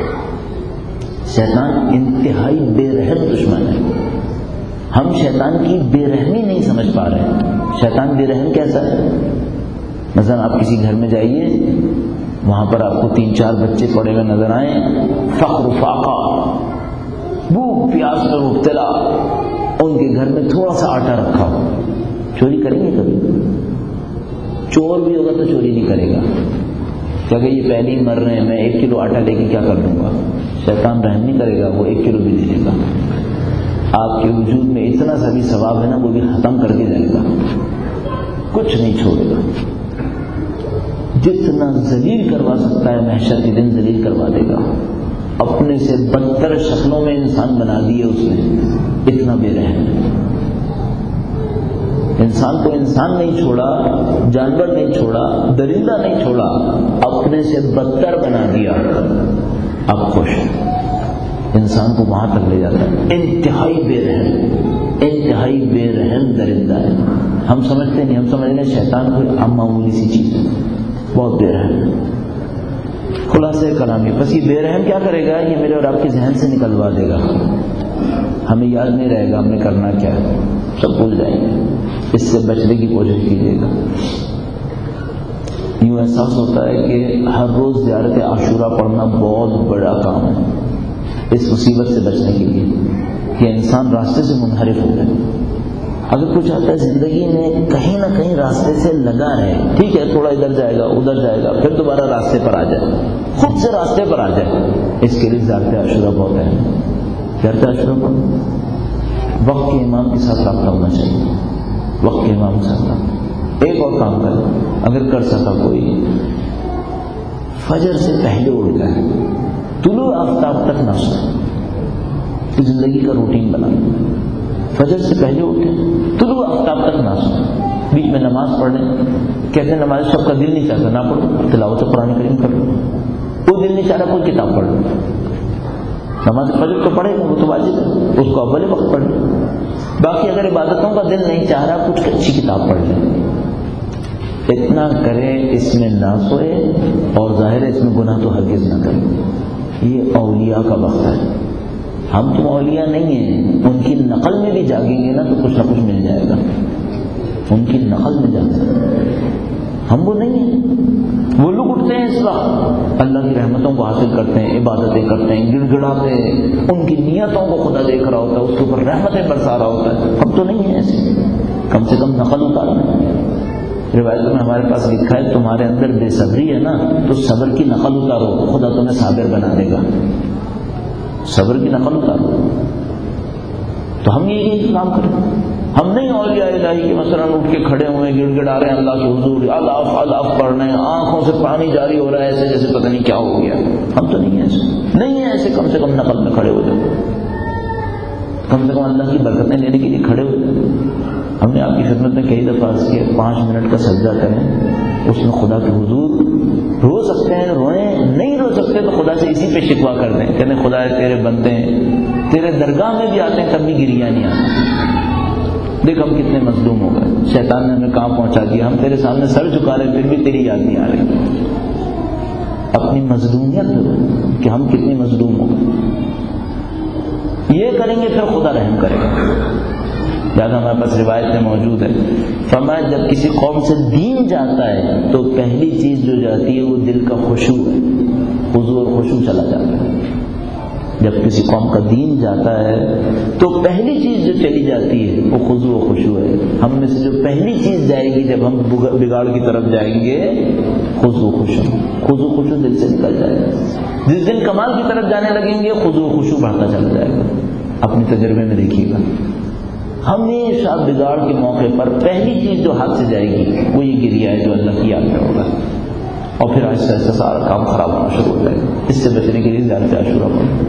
Speaker 1: شیطان انتہائی بے رحم دشمن ہے. ہم شیطان کی بے رحمی نہیں سمجھ پا رہے ہیں. شیطان بے رحم کیسا ہے؟ مثلا آپ کسی گھر میں جائیے، وہاں پر آپ کو 3-4 بچے پڑے ہوئے نظر آئیں، فقر فاقہ، بھوک پیاس میں مبتلا، ان کے گھر میں تھوڑا سا آٹا رکھا ہو، چوری کریں گے کبھی؟ چور بھی ہوگا تو چوری نہیں کرے گا. کیا کہ یہ پہلے ہی مر رہے ہیں، میں 1 کلو آٹا لے کے کیا کر دوں گا؟ شیطان رحم نہیں کرے گا، وہ 1 کلو بھی دے دے گا. آپ کے وجود میں اتنا سا بھی ثواب ہے نا، وہ بھی ختم کر کے جائے گا، کچھ نہیں چھوڑے گا. جتنا ذلیل کروا سکتا ہے محشر کے دن ذلیل کروا دے گا. اپنے سے بدتر شکلوں میں انسان بنا دیے اس نے، اتنا بے رحم. انسان کو انسان نہیں چھوڑا، جانور نہیں چھوڑا، درندہ نہیں چھوڑا، اپنے سے بدتر بنا دیا. اب خوش انسان کو وہاں تک لے جاتا ہے. انتہائی بے رحم، انتہائی بے رحم درندہ ہے. ہم سمجھتے نہیں، ہم سمجھ رہے ہیں شیطان کوئی معمولی سی چیز ہے، بہت بے رحم. خلاصے کلامی بس یہ بے رحم کیا کرے گا؟ یہ میرے اور آپ کے ذہن سے نکلوا دے گا. ہمیں یاد نہیں رہے گا ہم نے کرنا کیا ہے، سب بھول جائیں گے. اس سے بچنے کی کوشش کیجیے گا. یوں احساس ہوتا ہے کہ ہر روز زیارت عاشورہ پڑھنا بہت بڑا کام ہے اس مصیبت سے بچنے کے لیے کہ انسان راستے سے منحرف ہو جائے. اگر کچھ آتا ہے زندگی میں کہیں نہ کہیں راستے سے لگا رہے، ٹھیک ہے تھوڑا ادھر جائے گا ادھر جائے گا، پھر دوبارہ راستے پر آ جائے، خود سے راستے پر آ جائے. اس کے لیے زیارت عاشورہ بہت ہے. زیارت عاشورہ پر وقت کے امام کے ساتھ رابطہ ہونا چاہیے. وقت کے امام کے ساتھ ایک اور کام کرے، اگر کر سکا کوئی، فجر سے پہلے اٹھ گئے، طلوع آفتاب تک نہ سوئے. زندگی کا روٹین بنا، فجر سے پہلے اٹھیں، طلوع آفتاب تک نہ سوئیں. بیچ میں نماز پڑھ لیں. کہتے ہیں نماز سب کا دل نہیں چاہتا، نہ پڑھو، تلاوت قرآن کریم کر لو. کوئی دل نہیں چاہ رہا، کوئی کتاب پڑھ لو. نماز فجر تو پڑھے گا، وہ تو واجب ہے، اس کو اول وقت پڑھ لیں. باقی اگر عبادتوں کا دل نہیں چاہ رہا، کچھ اچھی کتاب پڑھ لیں. اتنا کریں، اس میں نہ سوئے، اور ظاہر ہے اس میں گناہ تو ہرگز نہ کریں. یہ اولیاء کا وقت ہے. ہم تو اولیاء نہیں ہیں، ان کی نقل میں بھی جاگیں گے نا تو کچھ نہ کچھ مل جائے گا. ان کی نقل میں جاگیں گے، ہم وہ نہیں ہیں. وہ لوگ اٹھتے ہیں اس وقت، اللہ کی رحمتوں کو حاصل کرتے ہیں، عبادتیں کرتے ہیں، گڑ گڑاتے ہیں، ان کی نیتوں کو خدا دیکھ رہا ہوتا ہے، اس کے اوپر رحمتیں برسا رہا ہوتا ہے. ہم تو نہیں ہیں ایسے. کم سے کم نقل اتارنا. روایتوں میں ہمارے پاس لکھا ہے تمہارے اندر بے صبری ہے نا تو صبر کی نقل اتارو، خدا تمہیں صابر بنا دے گا. صبر کی نقل اتارو. تو ہم یہی کام کریں. ہم نہیں اولیاء الہی کے مثلا اٹھ کے کھڑے ہوئے گڑ گڑا رہے ہیں اللہ کے حضور، اللہ اللہ پڑھ رہے ہیں، آنکھوں سے پانی جاری ہو رہا ہے ایسے جیسے پتہ نہیں کیا ہو گیا. ہم تو نہیں ہیں ایسے، نہیں ہیں ایسے. کم سے کم نقل میں کھڑے ہو جائیں، کم سے کم اللہ کی برکتیں لینے کے لیے کھڑے ہو جائیں. ہم نے آپ کی خدمت میں کئی دفعہ عرض کیا 5 منٹ کا سجدہ کریں، اس میں خدا کے حضور رو سکتے ہیں، روئیں، نہیں رو سکتے تو خدا سے اسی پہ شکوہ کر دیں، کہتے ہیں خدا تیرے بندے ہیں، تیرے درگاہ میں بھی آتے ہیں تب بھی گریہ نہیں آتا. دیکھ ہم کتنے مظلوم ہو گئے، شیطان نے ہمیں کہاں پہنچا دیا. ہم تیرے سامنے سر جھکا رہے پھر بھی تیری یاد نہیں آ رہی. اپنی مظلومیت کہ ہم کتنے مظلوم ہو گئے، یہ کریں گے پھر خدا رحم کرے گا. یاد ہمارے پاس روایت میں موجود ہے، فرمایا جب کسی قوم سے دین جاتا ہے تو پہلی چیز جو جاتی ہے وہ دل کا خشوع ہے، حضور خشوع چلا جاتا ہے. جب کسی قوم کا دین جاتا ہے تو پہلی چیز جو چلی جاتی ہے وہ خضوع و خشوع ہے. ہم میں سے جو پہلی چیز جائے گی جب ہم بگاڑ کی طرف جائیں گے، خضوع و خشوع. خضوع و خشوع دل سے نکل جائے گا. جس دن کمال کی طرف جانے لگیں گے خضوع و خشوع بڑھتا چلا جائے گا. اپنے تجربے میں دیکھیے گا، ہمیشہ بگاڑ کے موقع پر پہلی چیز جو ہاتھ سے جائے گی وہ یہ گریہ ہے جو اللہ کی یاد میں ہوگا، اور پھر آہستہ آہستہ سارا کام خراب ہونا شروع ہو جائے گا. اس سے بچنے کے لیے زیارت عاشورہ پڑھیں.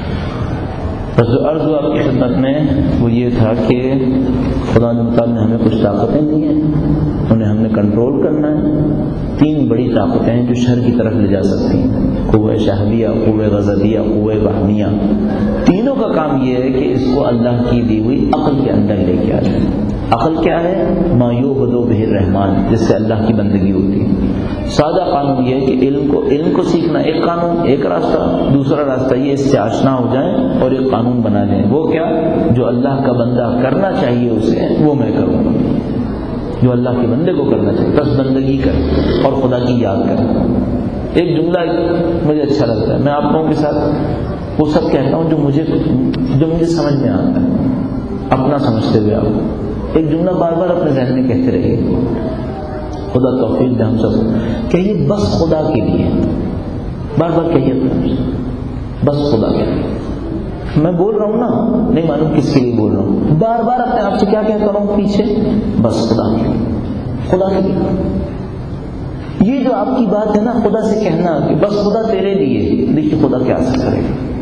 Speaker 1: بس جو عرض ہوا آپ کی خدمت میں وہ یہ تھا کہ خدا تعالیٰ نے ہمیں کچھ طاقتیں دی ہیں، انہیں ہم نے کنٹرول کرنا ہے. 3 بڑی طاقتیں ہیں جو شر کی طرف لے جا سکتی ہیں: قوہ شہویہ، قوہ غضبیہ، قوہ وہمیہ. تینوں کا کام یہ ہے کہ اس کو اللہ کی دی ہوئی عقل کے اندر لے کے آ جائے. عقل کیا ہے؟ ما یعبد بہ الرحمن، جس سے اللہ کی بندگی ہوتی ہے. سادہ قانون یہ ہے کہ علم کو سیکھنا ایک قانون، ایک راستہ. دوسرا راستہ یہ اس سے آشنا ہو جائیں اور ایک قانون بنا لیں. وہ کیا؟ جو اللہ کا بندہ کرنا چاہیے اسے وہ میں کروں گا. جو اللہ کے بندے کو کرنا چاہیے بس بندگی کر اور خدا کی یاد کر. ایک جملہ مجھے اچھا لگتا ہے، میں آپ لوگوں کے ساتھ وہ سب کہتا ہوں جو مجھے سمجھ میں آتا ہے، اپنا سمجھتے ہوئے. آپ ایک جملہ بار بار اپنے ذہن میں کہتے رہیے. خدا توفیق دے ہم سب. کہیے بس خدا کے لیے، بار بار کہیے بس خدا کے لیے. میں بول رہا ہوں نا، نہیں معلوم کس کے لیے بول رہا ہوں. بار بار اپنے آپ سے کیا کہتا رہا ہوں پیچھے؟ بس خدا کے لیے، خدا کے لیے. یہ جو آپ کی بات ہے نا، خدا سے کہنا کہ بس خدا تیرے لیے، دیکھیے خدا کیا اثر کرے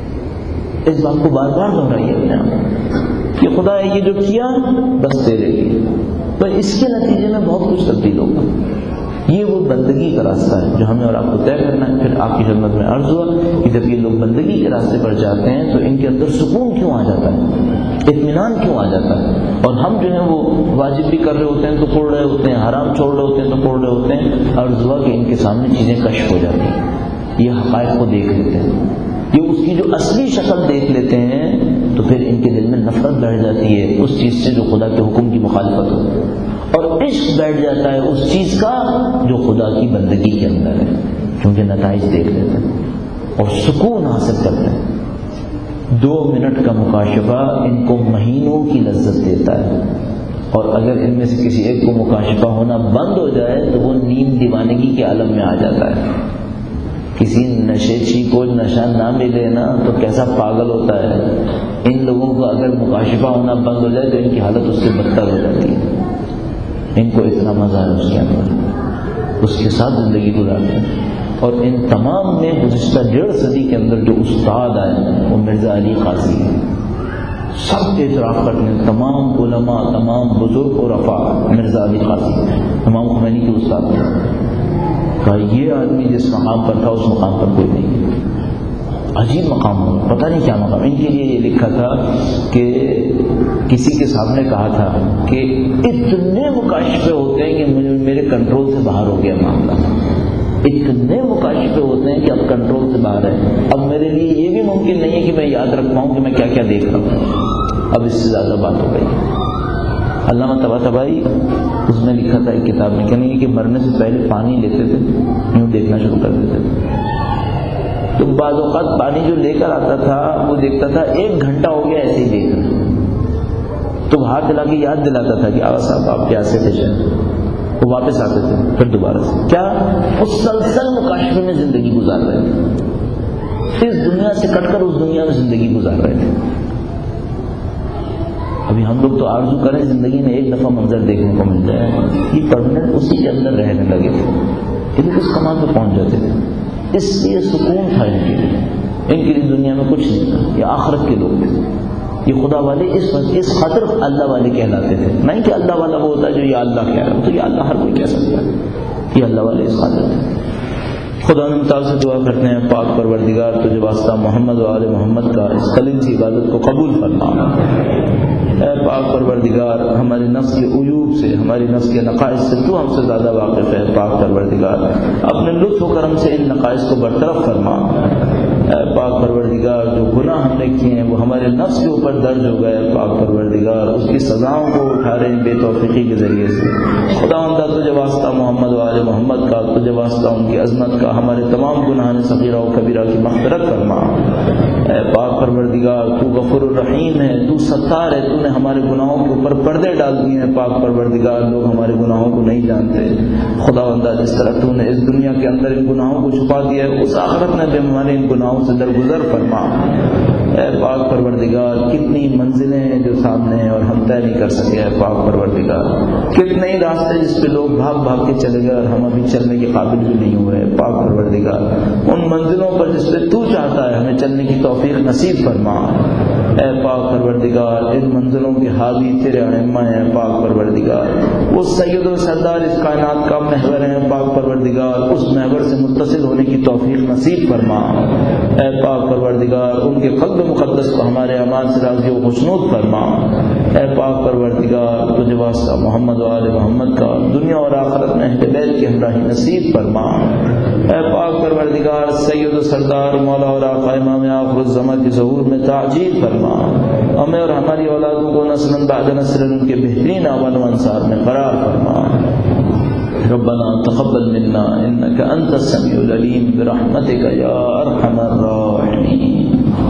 Speaker 1: گا. اس بات کو بار بار دہرائیے اپنے آپ کہ خدا یہ جو کیا بس تیرے لیے. تو اس کے نتیجے میں بہت کچھ تبدیل ہوگا. یہ وہ بندگی کا راستہ ہے جو ہمیں اور آپ کو طے کرنا ہے. پھر آپ کی خدمت میں عرض ہوا کہ جب یہ لوگ بندگی کے راستے پر جاتے ہیں تو ان کے اندر سکون کیوں آ جاتا ہے، اطمینان کیوں آ جاتا ہے. اور ہم جو ہیں وہ واجب بھی کر رہے ہوتے ہیں تو چھوڑ رہے ہوتے ہیں، حرام چھوڑ رہے ہوتے ہیں تو چھوڑ رہے ہوتے ہیں. عرض ہوا کہ ان کے سامنے چیزیں کشف ہو جاتی ہیں، یہ حقائق کو دیکھ لیتے ہیں، یہ اس کی جو اصلی شکل دیکھ لیتے ہیں تو پھر ان کے دل میں نفرت بیٹھ جاتی ہے اس چیز سے جو خدا کے حکم کی مخالفت ہو، اور عشق بیٹھ جاتا ہے اس چیز کا جو خدا کی بندگی کے اندر ہے، کیونکہ نتائج دیکھ لیتے ہیں اور سکون حاصل کرتے ہیں. 2 منٹ کا مکاشفہ ان کو مہینوں کی لذت دیتا ہے. اور اگر ان میں سے کسی ایک کو مکاشفہ ہونا بند ہو جائے تو وہ نیم دیوانگی کے عالم میں آ جاتا ہے. کسی نشیچی کو نشہ نہ ملے نا تو کیسا پاگل ہوتا ہے. ان لوگوں کو اگر مکاشفہ ہونا بند ہو جائے تو ان کی حالت اس سے بدتر ہو جاتی ہے. ان کو اتنا مزہ ہے اس کے اندر، اس کے ساتھ زندگی گزارتے ہیں. اور ان تمام میں گزشتہ 1.5 صدی کے اندر جو استاد آئے وہ مرزا علی قاضی ہیں. سب اعتراف کرتے ہیں، تمام علماء، تمام بزرگ اور رفاع مرزا علی قاضی امام خمینی کے استاد ہیں. کہا یہ آدمی جس مقام پر تھا اس مقام پر کوئی نہیں. عجیب مقام ہو، پتہ نہیں کیا مقام. ان کے لیے یہ لکھا تھا کہ کسی کے سامنے کہا تھا کہ اتنے مکاشفے ہوتے ہیں کہ میرے کنٹرول سے باہر ہو گیا معاملہ. اتنے مکاشفے ہوتے ہیں کہ اب کنٹرول سے باہر ہے. اب میرے لیے یہ بھی ممکن نہیں ہے کہ میں یاد رکھ پاؤں کہ میں کیا کیا دیکھ رہا ہوں. اب اس سے زیادہ بات ہو گئی. علامہ طباطبائی اس میں لکھا تھا ایک کتاب میں، کہنے کہ مرنے سے پہلے پانی لیتے تھے، یوں دیکھنا شروع کر دیتے تھے. تو بعض اوقات پانی جو لے کر آتا تھا وہ دیکھتا تھا 1 گھنٹہ ہو گیا ایسے ہی دیکھ رہا. تو ہاتھ دلا کے یاد دلاتا تھا کہ آغا صاحب آپ پیاسے تھے شاید. وہ واپس آتے تھے پھر دوبارہ سے. کیا مسلسل مکاشفے میں زندگی گزار رہے تھے، اس دنیا سے کٹ کر اس دنیا میں زندگی گزار رہے تھے. ابھی ہم لوگ تو آرزو کریں زندگی میں 1 دفعہ منظر دیکھنے کو مل جائے، یہ پرماننٹ اسی کے اندر رہنے لگے تھے. لیکن اس کمال پہ پہنچ جاتے تھے. اس لیے سکون تھا ان کے لیے. ان کے لیے دنیا میں کچھ نہیں تھا. یہ آخرت کے لوگ تھے. یہ خدا والے اس خاطر اللہ والے کہلاتے تھے. نہیں کہ اللہ والا وہ ہوتا ہے جو یا اللہ کہہ رہا ہے، تو یا اللہ ہر کوئی کہہ سکتا ہے. یہ اللہ والے اس خاطر تھے. خدا نے تعالیٰ سے دعا کرتے ہیں پاک پروردگار تجھے واسطہ محمد و آل محمد کا اس قلم سی عبادت کو قبول فرما. اے پاک پروردگار ہمارے نفس کے عیوب سے، ہماری نفس کے نقائص سے تو ہم سے زیادہ واقف ہے. پاک پروردگار اپنے لطف و کرم سے ان نقائص کو برطرف فرما. اے پاک پروردگار جو گناہ ہم نے کیے ہیں وہ ہمارے نفس کے اوپر درج ہو گئے. پاک پروردگار اس کی سزاؤں کو اٹھا رہے ہیں بے توفیقی کے ذریعے سے. خداوند تجھے واسطہ محمد و آل محمد کا، تجھے واسطہ ان کی عظمت کا، ہمارے تمام گناہان صغیرہ و کبیرہ کی مغفرت فرما. اے پاک پروردگار تو غفور الرحیم ہے، تو ستار ہے، تو نے ہمارے گناہوں کے اوپر پردے ڈال دیے ہیں. پاک پروردگار لوگ ہمارے گناہوں کو نہیں جانتے. خداوند جس طرح تو نے اس دنیا کے اندر ان گناہوں کو چھپا دیا ہے، اس آخرت میں بھی ہمارے ان گناہوں گناہوں سے درگزر فرما۔ اے پاک پروردگار کتنی منزلیں ہیں جو سامنے ہیں اور ہم طے نہیں کر سکے، اے پاک پروردگار کتنے ہی راستے جس پہ لوگ بھاگ بھاگ کے چلے گئے اور ہم ابھی چلنے کے قابل بھی نہیں ہوئے، پاک پروردگار ان منزلوں پر جس پہ تو چاہتا ہے ہمیں چلنے کی توفیق نصیب فرما۔ اے پاک پروردگار ان منزلوں کے حاوی تیرے ائمہ ہیں پاک پروردگار، وہ سید و سردار اس کائنات کا محور ہیں پاک پروردگار، اس محور سے متصل ہونے کی توفیق نصیب فرما۔ اے پاک پروردگار ان کے قلب مقدس کو ہمارے اعمال سے راضی و خوشنود فرما۔ اے پاک پروردگار تجھے واسطہ محمد و آل محمد کا دنیا اور آخرت میں اہل بیت کی ہمراہی نصیب فرما۔ اے پاک پروردگار سید و سردار مولا اور آقا امام آخر الزمان کے ظہور میں تعجیل فرما۔ ہمیں اور ہماری اولادوں کو نسل بعد نسل ان کے بہترین اعوان و انصار میں قرار فرما۔ ربنا تقبل منا انك انت السميع العليم برحمتك يا ارحم الراحمين۔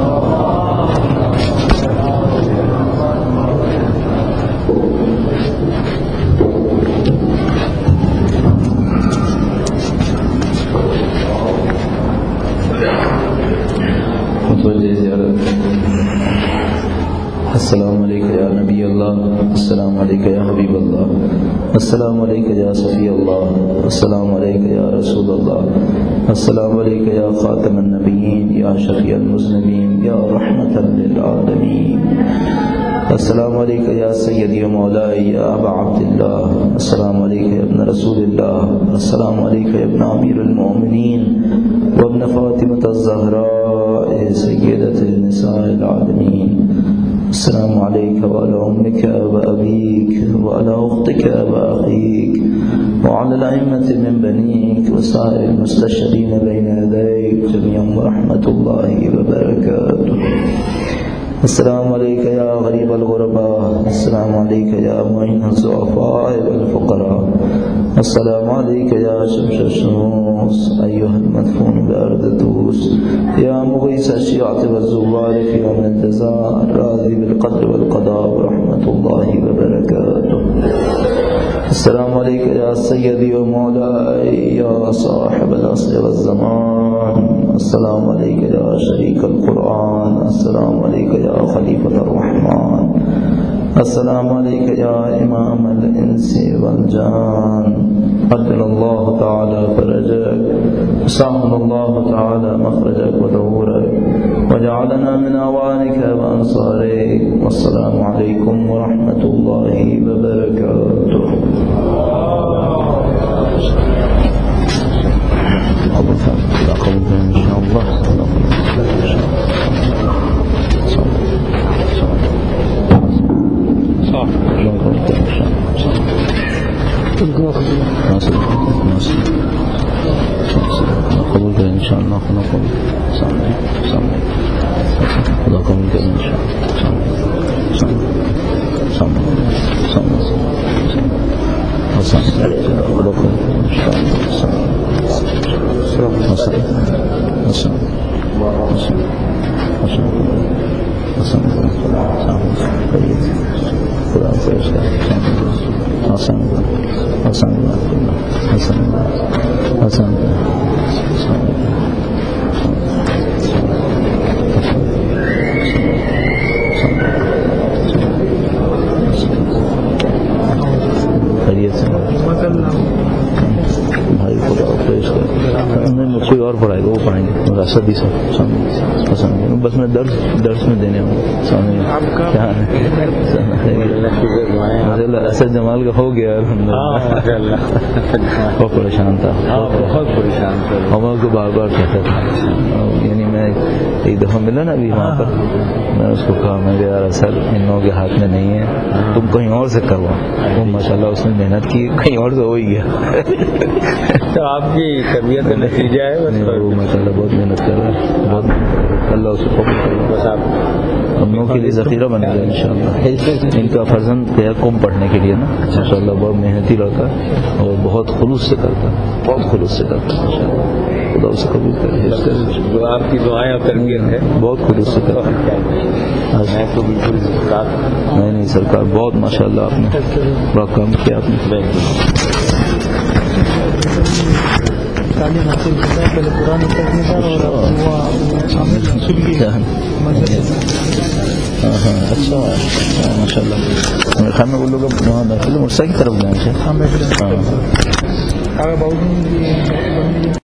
Speaker 1: السلام علیکم یا نبی اللہ، السلام علیکم یا حبیب اللہ، السلام علیکم یا صفی اللہ، السلام علیکم یا رسول اللہ، السلام علیکم یا خاتم النبیین یا شفیع المذنبین یا رحمتا للعالمین، السلام علیکم یا سیدی و مولائی یا ابا عبداللہ، السلام علیکم ابن رسول اللہ، السلام علیکم ابن امیر المؤمنین وابن فاطمة الزہراء سیدۃ النساء العالمین، السلام عليك وعلى أمك وأبيك وعلى أختك وأخيك وعلى الأئمة من بنيك وسائر المستشهدين بين يديك جميعا ورحمة الله وبركاته۔ السلام عليك يا غريب الغرباء، السلام عليك يا معين الضعفاء والفقراء، السلام عليك يا شمس الشموس أيها المدفون بأرض دوس، يا مغيث الشيعة والزوار في يوم الجزاء، الراضي بالقدر والقضاء ورحمة الله وبركاته۔ السلام عليك يا سيدي ومولاي يا صاحب العصر والزمان، السلام عليك يا شريك القرآن، السلام عليك يا خليفة الرحمن، السلام عليك يا إمام الإنس والجان، عجل الله تعالى فرجك، سهل الله تعالى مخرجك ودورك، وجعلنا من أعوانك وأنصارك، والسلام عليكم ورحمة الله وبركاته۔ قبول کریں انشاءاللہ، خدا قبول کریں بھائی خدا پیش کر، کوئی اور پڑھائے گا وہ پڑھائیں گے، سبھی سب پسند، بس میں درس میں دینے ہوں کیا اسد جمال کا ہو گیا الحمدللہ، بہت پریشان تھا، بہت پریشان تھا، ہم کو بار بار کہتا تھا، یعنی میں ایک دفعہ ملا نا ابھی وہاں پر، میں نے اس کو کہا میں یار اصل ان لوگوں کے ہاتھ میں نہیں ہے، تم کہیں اور سے کروا، وہ ماشاءاللہ اس نے محنت کی، کہیں اور سے ہو ہی گیا،
Speaker 2: تو آپ کی طبیعت کا نتیجہ ہے،
Speaker 1: وہ ماشاءاللہ بہت محنت کر رہا ہے، بہت اللہ اس کو قبول کرے، بس آپ ہم لوگوں کے لیے ذخیرہ بن گیا انشاءاللہ، ان کا فرزند گیا قوم پڑھنے کے لیے نا، ماشاءاللہ بہت محنتی لڑکا اور بہت خلوص سے کرتا، بہت خلوص سے کرتا، خدا اسے قبول کرے،
Speaker 2: آپ کی دعائیں اور تربیت ہے،
Speaker 1: بہت خلوص سے کرتا،
Speaker 2: میں تو بالکل
Speaker 1: نہیں سرکار بہت ماشاءاللہ آپ نے بڑا کام کیا آپ نے۔
Speaker 3: تعلیم حاصل کرتا ہے. پہلے قرآن تک میں تھا اور
Speaker 1: اچھا ماشاء اللہ. میرے خیال میں وہ لوگ اب وہاں داخل مرسا کی طرف گئے ہیں.
Speaker 3: ہاں